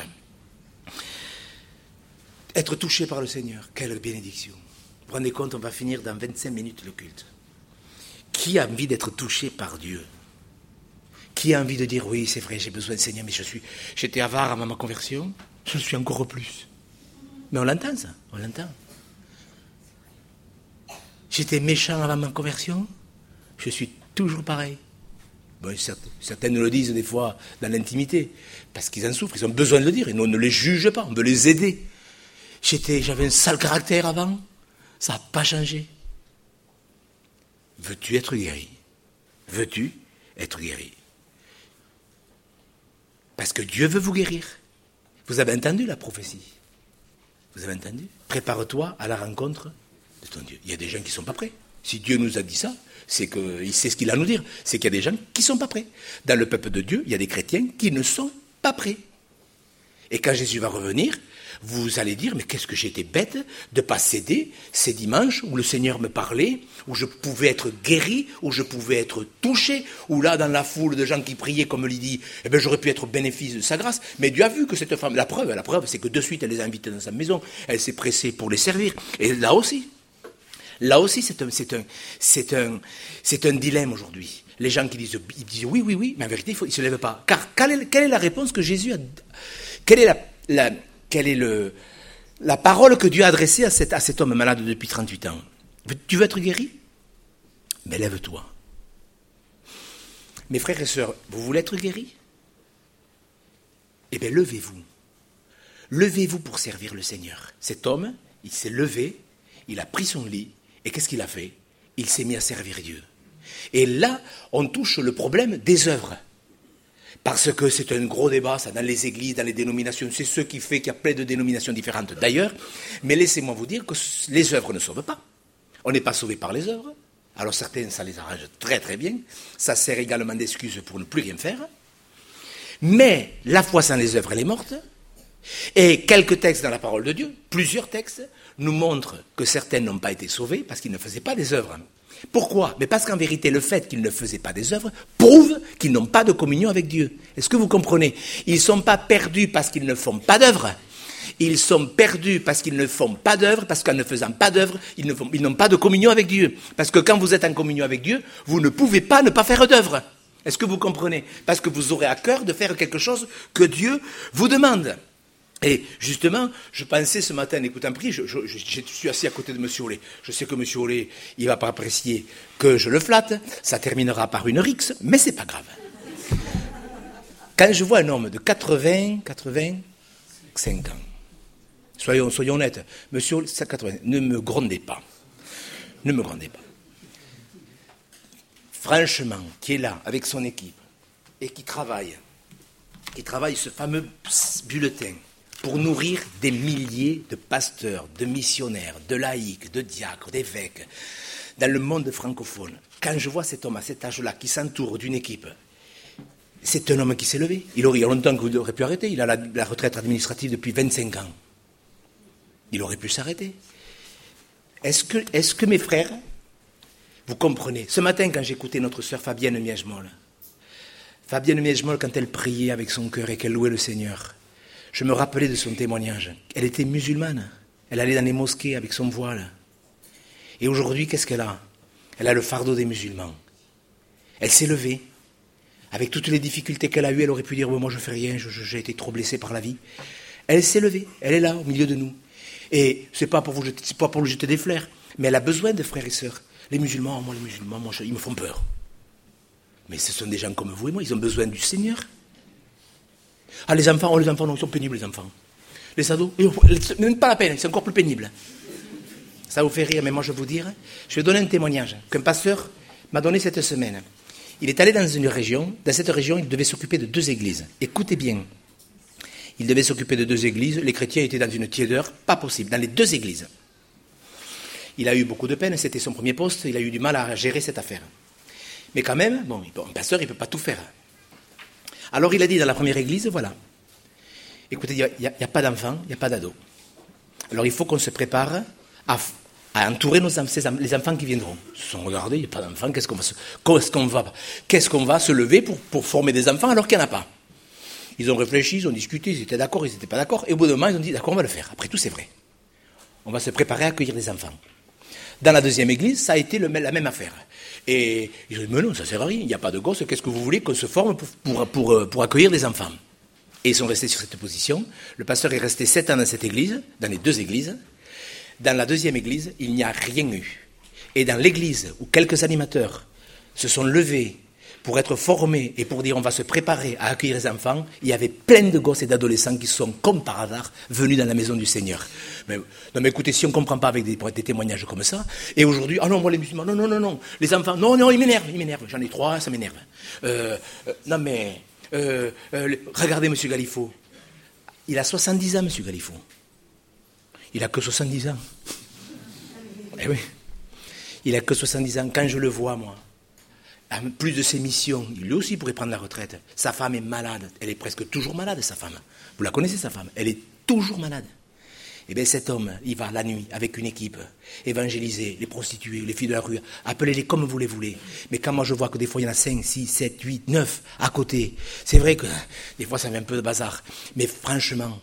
Être touché par le Seigneur, quelle bénédiction. Vous vous rendez compte, on va finir dans vingt-cinq minutes le culte. Qui a envie d'être touché par Dieu? Qui a envie de dire, oui, c'est vrai, j'ai besoin de Seigneur, mais je suis, j'étais avare avant ma conversion, je le suis encore plus. Mais on l'entend ça, on l'entend. J'étais méchant avant ma conversion, je suis toujours pareil. Bon, certains nous le disent des fois dans l'intimité, parce qu'ils en souffrent, ils ont besoin de le dire, et nous on ne les juge pas, on veut les aider. J'étais, j'avais un sale caractère avant, ça n'a pas changé. Veux-tu être guéri? Veux-tu être guéri? Parce que Dieu veut vous guérir. Vous avez entendu la prophétie? Vous avez entendu? Prépare-toi à la rencontre de ton Dieu. Il y a des gens qui ne sont pas prêts. Si Dieu nous a dit ça, c'est qu'il sait ce qu'il a à nous dire. C'est qu'il y a des gens qui ne sont pas prêts. Dans le peuple de Dieu, il y a des chrétiens qui ne sont pas prêts. Et quand Jésus va revenir, vous allez dire, mais qu'est-ce que j'ai été bête de ne pas céder ces dimanches où le Seigneur me parlait, où je pouvais être guéri, où je pouvais être touché, où là, dans la foule de gens qui priaient comme Lydie, eh bien, j'aurais pu être au bénéfice de sa grâce. Mais Dieu a vu que cette femme, la preuve, la preuve, c'est que de suite, elle les a invités dans sa maison, elle s'est pressée pour les servir. Et là aussi, là aussi, c'est un, c'est un, c'est un, c'est un dilemme aujourd'hui. Les gens qui disent, ils disent oui, oui, oui, mais en vérité, il ne se lèvent pas. Car quelle est, quelle est la réponse que Jésus a, quelle est la, la Quelle est le, la parole que Dieu a adressée à cet, à cet homme malade depuis trente-huit ans? Tu veux être guéri? Mais lève-toi. Mes frères et sœurs, vous voulez être guéris? Eh bien, levez-vous. Levez-vous pour servir le Seigneur. Cet homme, il s'est levé, il a pris son lit, et qu'est-ce qu'il a fait? Il s'est mis à servir Dieu. Et là, on touche le problème des œuvres. Parce que c'est un gros débat, ça, dans les églises, dans les dénominations. C'est ce qui fait qu'il y a plein de dénominations différentes d'ailleurs. Mais laissez-moi vous dire que les œuvres ne sauvent pas. On n'est pas sauvé par les œuvres. Alors certains, ça les arrange très très bien. Ça sert également d'excuse pour ne plus rien faire. Mais la foi sans les œuvres, elle est morte. Et quelques textes dans la parole de Dieu, plusieurs textes, nous montrent que certains n'ont pas été sauvés parce qu'ils ne faisaient pas des œuvres. Pourquoi? Mais parce qu'en vérité, le fait qu'ils ne faisaient pas des œuvres prouve qu'ils n'ont pas de communion avec Dieu. Est-ce que vous comprenez? Ils ne sont pas perdus parce qu'ils ne font pas d'œuvres. Ils sont perdus parce qu'ils ne font pas d'œuvre, parce qu'en ne faisant pas d'œuvre, ils ne font, ils n'ont pas de communion avec Dieu. Parce que quand vous êtes en communion avec Dieu, vous ne pouvez pas ne pas faire d'œuvre. Est-ce que vous comprenez? Parce que vous aurez à cœur de faire quelque chose que Dieu vous demande. Et justement, je pensais ce matin en écoutant prier, je, je, je, je suis assis à côté de M. Olé. Je sais que M. Olé, il ne va pas apprécier que je le flatte, ça terminera par une rixe, mais c'est pas grave. Quand je vois un homme de quatre-vingts, quatre-vingt-cinq ans, Soyons, soyons honnêtes, monsieur, ne me grondez pas. Ne me grondez pas. Franchement, qui est là avec son équipe et qui travaille, qui travaille ce fameux bulletin pour nourrir des milliers de pasteurs, de missionnaires, de laïcs, de diacres, d'évêques dans le monde francophone. Quand je vois cet homme à cet âge-là qui s'entoure d'une équipe, c'est un homme qui s'est levé. Il aurait il y a longtemps qu'il aurait pu arrêter. Il a la, la retraite administrative depuis vingt-cinq ans. Il aurait pu s'arrêter. Est-ce que, est-ce que mes frères, vous comprenez? Ce matin, quand j'écoutais notre sœur Fabienne Miègemol, Fabienne Miègemol, quand elle priait avec son cœur et qu'elle louait le Seigneur, je me rappelais de son témoignage. Elle était musulmane. Elle allait dans les mosquées avec son voile. Et aujourd'hui, qu'est-ce qu'elle a? Elle a le fardeau des musulmans. Elle s'est levée. Avec toutes les difficultés qu'elle a eues, elle aurait pu dire oh, « moi je ne fais rien, je, je, j'ai été trop blessée par la vie ». Elle s'est levée. Elle est là, au milieu de nous. Et ce n'est pas pour vous jeter, c'est pas pour lui jeter des fleurs, mais elle a besoin de frères et sœurs. Les musulmans, moi les musulmans, moi, ils me font peur. Mais ce sont des gens comme vous et moi, ils ont besoin du Seigneur. Ah les enfants, oh les enfants, non, ils sont pénibles les enfants. Les ados, même pas la peine, c'est encore plus pénible. Ça vous fait rire, mais moi je vais vous dire, je vais donner un témoignage qu'un pasteur m'a donné cette semaine. Il est allé dans une région, dans cette région, il devait s'occuper de deux églises. Écoutez bien. Il devait s'occuper de deux églises, les chrétiens étaient dans une tiédeur, pas possible, dans les deux églises. Il a eu beaucoup de peine, c'était son premier poste, il a eu du mal à gérer cette affaire. Mais quand même, bon, un pasteur, il ne peut pas tout faire. Alors il a dit dans la première église, voilà, écoutez, il n'y a, a, a pas d'enfants, il n'y a pas d'ados. Alors il faut qu'on se prépare à, à entourer nos, les enfants qui viendront. Ils se sont regardés, il n'y a pas d'enfants, qu'est-ce qu'on va se, qu'est-ce qu'on va, qu'est-ce qu'on va se lever pour, pour former des enfants alors qu'il n'y en a pas? Ils ont réfléchi, ils ont discuté, ils étaient d'accord, ils n'étaient pas d'accord. Et au bout d'un moment, ils ont dit, d'accord, on va le faire. Après tout, c'est vrai. On va se préparer à accueillir des enfants. Dans la deuxième église, ça a été le, la même affaire. Et ils ont dit, mais non, ça ne sert à rien, il n'y a pas de gosses, qu'est-ce que vous voulez qu'on se forme pour, pour, pour, pour accueillir des enfants? Et ils sont restés sur cette position. Le pasteur est resté sept ans dans cette église, dans les deux églises. Dans la deuxième église, il n'y a rien eu. Et dans l'église où quelques animateurs se sont levés pour être formés et pour dire on va se préparer à accueillir les enfants, il y avait plein de gosses et d'adolescents qui sont, comme par hasard, venus dans la maison du Seigneur. Mais, non mais écoutez, si on ne comprend pas avec des, des témoignages comme ça, et aujourd'hui, ah non, moi les musulmans, non, non, non, non, les enfants, non, non, ils m'énervent, ils m'énervent, j'en ai trois, ça m'énerve. Euh, euh, non mais, euh, euh, regardez M. Galifo, il a soixante-dix ans, M. Galifo. Il n'a que soixante-dix ans. Eh oui, il n'a que soixante-dix ans, quand je le vois, moi, en plus de ses missions, lui aussi pourrait prendre la retraite. Sa femme est malade. Elle est presque toujours malade, sa femme. Vous la connaissez, sa femme? Elle est toujours malade. Eh bien, cet homme, il va la nuit avec une équipe, évangéliser les prostituées, les filles de la rue, appelez-les comme vous les voulez. Mais quand moi je vois que des fois il y en a cinq, six, sept, huit, neuf à côté, c'est vrai que des fois ça met un peu de bazar. Mais franchement,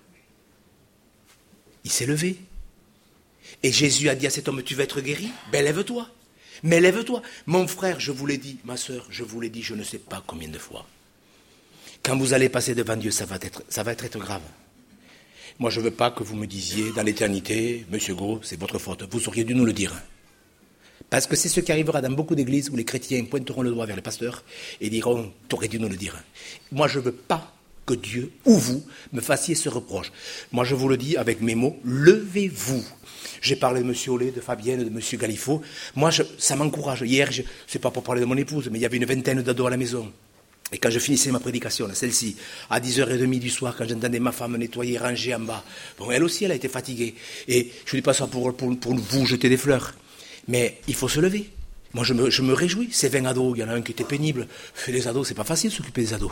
il s'est levé. Et Jésus a dit à cet homme, tu veux être guéri? Ben lève-toi. Mais lève-toi. Mon frère, je vous l'ai dit, ma sœur, je vous l'ai dit, je ne sais pas combien de fois. Quand vous allez passer devant Dieu, ça va être, ça va être, être grave. Moi, je ne veux pas que vous me disiez, dans l'éternité, Monsieur Gros, c'est votre faute. Vous auriez dû nous le dire. Parce que c'est ce qui arrivera dans beaucoup d'églises où les chrétiens pointeront le doigt vers les pasteurs et diront, tu aurais dû nous le dire. Moi, je ne veux pas que Dieu ou vous me fassiez ce reproche. Moi, je vous le dis avec mes mots, levez-vous. J'ai parlé de M. Olé, de Fabienne, de M. Galifo. Moi, je, ça m'encourage. Hier, je, c'est pas pour parler de mon épouse, mais il y avait une vingtaine d'ados à la maison. Et quand je finissais ma prédication, celle-ci, à dix heures trente du soir, quand j'entendais ma femme nettoyer, ranger en bas, bon, elle aussi, elle a été fatiguée. Et je ne dis pas ça pour, pour, pour vous jeter des fleurs. Mais il faut se lever. Moi, je me, je me réjouis. Ces vingt ados, il y en a un qui était pénible. Les ados, c'est pas facile de s'occuper des ados.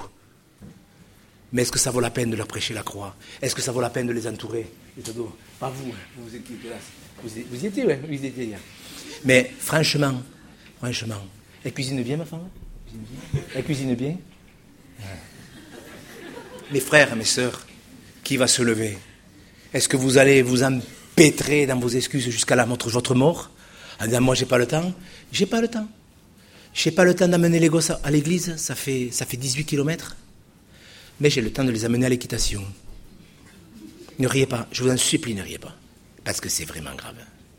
Mais est-ce que ça vaut la peine de leur prêcher la croix? Est-ce que ça vaut la peine de les entourer, les ados? Pas vous, vous vous étiez là. Vous, vous y étiez, ouais, vous y étiez hier. Mais franchement, franchement, elle cuisine bien, ma femme? Elle cuisine bien? Ouais. Mes frères, mes sœurs, qui va se lever? Est-ce que vous allez vous empêtrer dans vos excuses jusqu'à la votre mort? En disant, moi, j'ai pas le temps. J'ai pas le temps. J'ai pas le temps d'amener les gosses à l'église, ça fait, ça fait dix-huit kilomètres. Mais j'ai le temps de les amener à l'équitation. Ne riez pas, je vous en supplie, ne riez pas. Parce que c'est vraiment grave.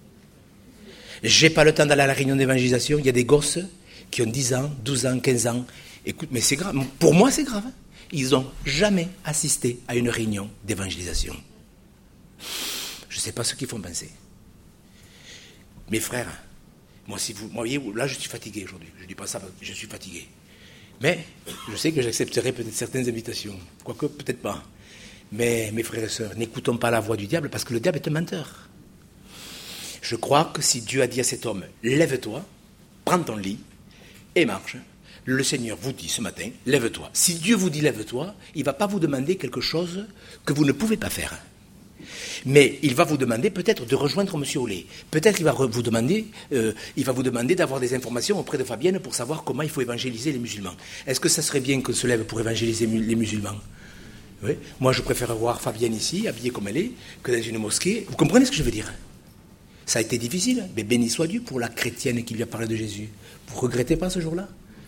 J'ai pas le temps d'aller à la réunion d'évangélisation. Il y a des gosses qui ont dix ans, douze ans, quinze ans. Écoute, mais c'est grave. Pour moi, c'est grave. Ils n'ont jamais assisté à une réunion d'évangélisation. Je ne sais pas ce qu'ils font penser. Mes frères, moi, si vous, moi, voyez, là, je suis fatigué aujourd'hui. Je ne dis pas ça, je suis fatigué. Mais je sais que j'accepterai peut-être certaines invitations. Quoique, peut-être pas. Mais, mes frères et sœurs, n'écoutons pas la voix du diable, parce que le diable est un menteur. Je crois que si Dieu a dit à cet homme, lève-toi, prends ton lit et marche, le Seigneur vous dit ce matin, lève-toi. Si Dieu vous dit lève-toi, il ne va pas vous demander quelque chose que vous ne pouvez pas faire. Mais il va vous demander peut-être de rejoindre M. Olé. Peut-être qu'il va vous demander, euh, il va vous demander d'avoir des informations auprès de Fabienne pour savoir comment il faut évangéliser les musulmans. Est-ce que ça serait bien qu'on se lève pour évangéliser les musulmans? Oui. Moi, je préfère voir Fabienne ici, habillée comme elle est, que dans une mosquée. Vous comprenez ce que je veux dire? Ça a été difficile, mais béni soit Dieu pour la chrétienne qui lui a parlé de Jésus. Vous ne regrettez pas ce jour-là?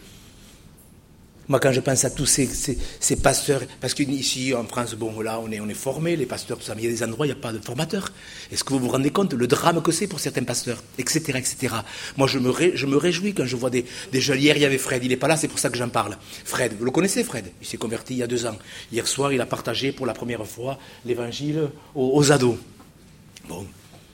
Moi, quand je pense à tous ces, ces, ces pasteurs, parce qu'ici, en France, bon, là, on est, on est formés, les pasteurs, tout ça, mais il y a des endroits où il n'y a pas de formateurs. Est-ce que vous vous rendez compte le drame que c'est pour certains pasteurs, et cetera, et cetera. Moi, je me, ré, je me réjouis quand je vois des, des jeunes. Hier, il y avait Fred, il n'est pas là, c'est pour ça que j'en parle. Fred, vous le connaissez, Fred? Il s'est converti il y a deux ans. Hier soir, il a partagé pour la première fois l'évangile aux, aux ados. Bon.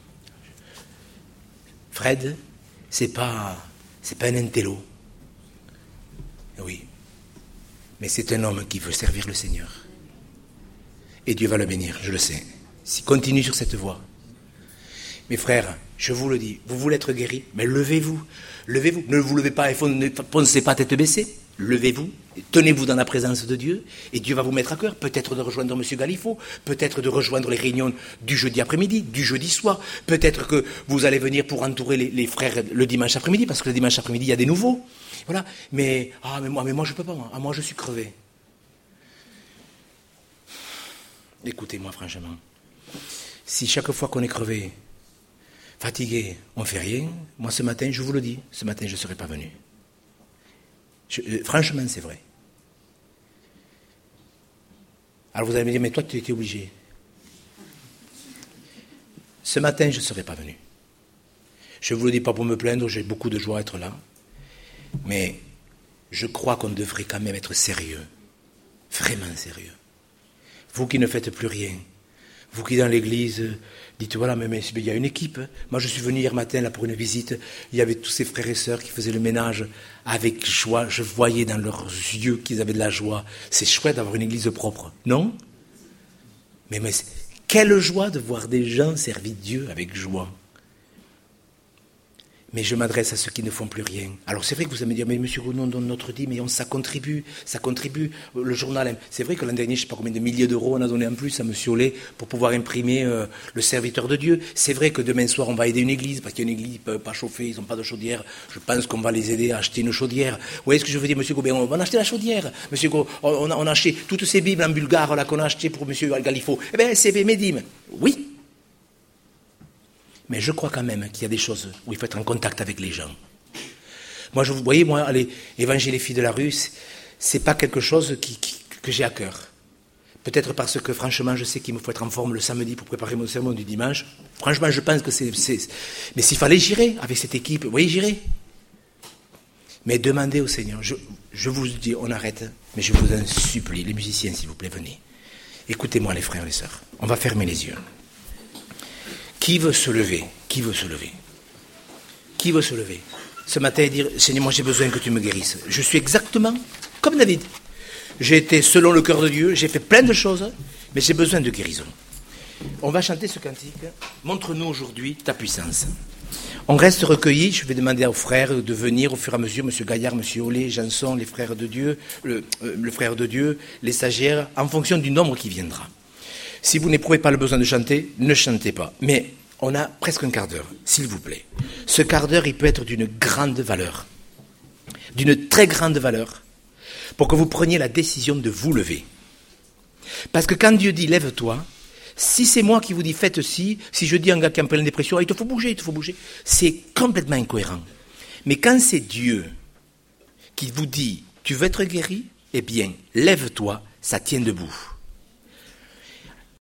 Fred, c'est pas, c'est pas un intello. Oui. Mais c'est un homme qui veut servir le Seigneur. Et Dieu va le bénir, je le sais. S'il continue sur cette voie. Mes frères, je vous le dis, vous voulez être guéris, mais levez-vous. Levez-vous. Ne vous levez pas et ne pensez pas tête baissée. Levez-vous, tenez-vous dans la présence de Dieu, et Dieu va vous mettre à cœur. Peut-être de rejoindre M. Galifo, peut-être de rejoindre les réunions du jeudi après-midi, du jeudi soir. Peut-être que vous allez venir pour entourer les, les frères le dimanche après-midi, parce que le dimanche après-midi, il y a des nouveaux. Voilà, mais, ah, mais moi, mais moi je ne peux pas, moi. Ah, moi je suis crevé. Écoutez-moi franchement, si chaque fois qu'on est crevé, fatigué, on ne fait rien, moi ce matin, je vous le dis, ce matin je ne serais pas venu. Je, euh, franchement, c'est vrai. Alors vous allez me dire, mais toi tu étais obligé. Ce matin, je ne serais pas venu. Je ne vous le dis pas pour me plaindre, j'ai beaucoup de joie à être là. Mais je crois qu'on devrait quand même être sérieux, vraiment sérieux. Vous qui ne faites plus rien, vous qui dans l'église dites voilà, mais, mais il y a une équipe. Moi je suis venu hier matin là pour une visite, il y avait tous ces frères et sœurs qui faisaient le ménage avec joie. Je voyais dans leurs yeux qu'ils avaient de la joie. C'est chouette d'avoir une église propre, non? Mais, mais quelle joie de voir des gens servir Dieu avec joie. Mais je m'adresse à ceux qui ne font plus rien. Alors c'est vrai que vous allez me dire, mais monsieur Gounon donne notre dit, mais on, ça contribue, ça contribue, le journal. C'est vrai que l'an dernier, je ne sais pas combien de milliers d'euros on a donné en plus à monsieur Olé pour pouvoir imprimer euh, le serviteur de Dieu. C'est vrai que demain soir, on va aider une église, parce qu'il y a une église, ils ne peuvent pas chauffer, ils n'ont pas de chaudière. Je pense qu'on va les aider à acheter une chaudière. Vous voyez ce que je veux dire, monsieur Gounon? On va en acheter la chaudière. Monsieur Gounon, on a, on a acheté toutes ces bibles en bulgare là, qu'on a achetées pour monsieur Galifo. Eh bien, c'est Médim. Oui. Mais je crois quand même qu'il y a des choses où il faut être en contact avec les gens. Moi, je vous voyez, moi, aller évangéliser les filles de la rue, c'est pas quelque chose qui, qui, que j'ai à cœur. Peut-être parce que, franchement, je sais qu'il me faut être en forme le samedi pour préparer mon sermon du dimanche. Franchement, je pense que c'est... c'est mais s'il fallait, j'irais avec cette équipe. Vous voyez, j'irais. Mais demandez au Seigneur. Je, je vous dis, on arrête, mais je vous en supplie, les musiciens, s'il vous plaît, venez. Écoutez-moi, les frères et les sœurs. On va fermer les yeux. Qui veut se lever? Qui veut se lever? Qui veut se lever? Ce matin et dire, Seigneur, moi j'ai besoin que tu me guérisses. Je suis exactement comme David. J'ai été selon le cœur de Dieu, j'ai fait plein de choses, mais j'ai besoin de guérison. On va chanter ce cantique. Montre-nous aujourd'hui ta puissance. On reste recueillis, je vais demander aux frères de venir au fur et à mesure, M. Gaillard, M. Ollet, Janson, les frères de Dieu, le, euh, le frère de Dieu, les stagiaires, en fonction du nombre qui viendra. Si vous n'éprouvez pas le besoin de chanter, ne chantez pas. Mais on a presque un quart d'heure, s'il vous plaît. Ce quart d'heure, il peut être d'une grande valeur, d'une très grande valeur, pour que vous preniez la décision de vous lever. Parce que quand Dieu dit « lève-toi », si c'est moi qui vous dis « faites ci », si je dis à un gars qui est en pleine dépression ah, « il te faut bouger, il te faut bouger », c'est complètement incohérent. Mais quand c'est Dieu qui vous dit « tu veux être guéri », eh bien, lève-toi, ça tient debout.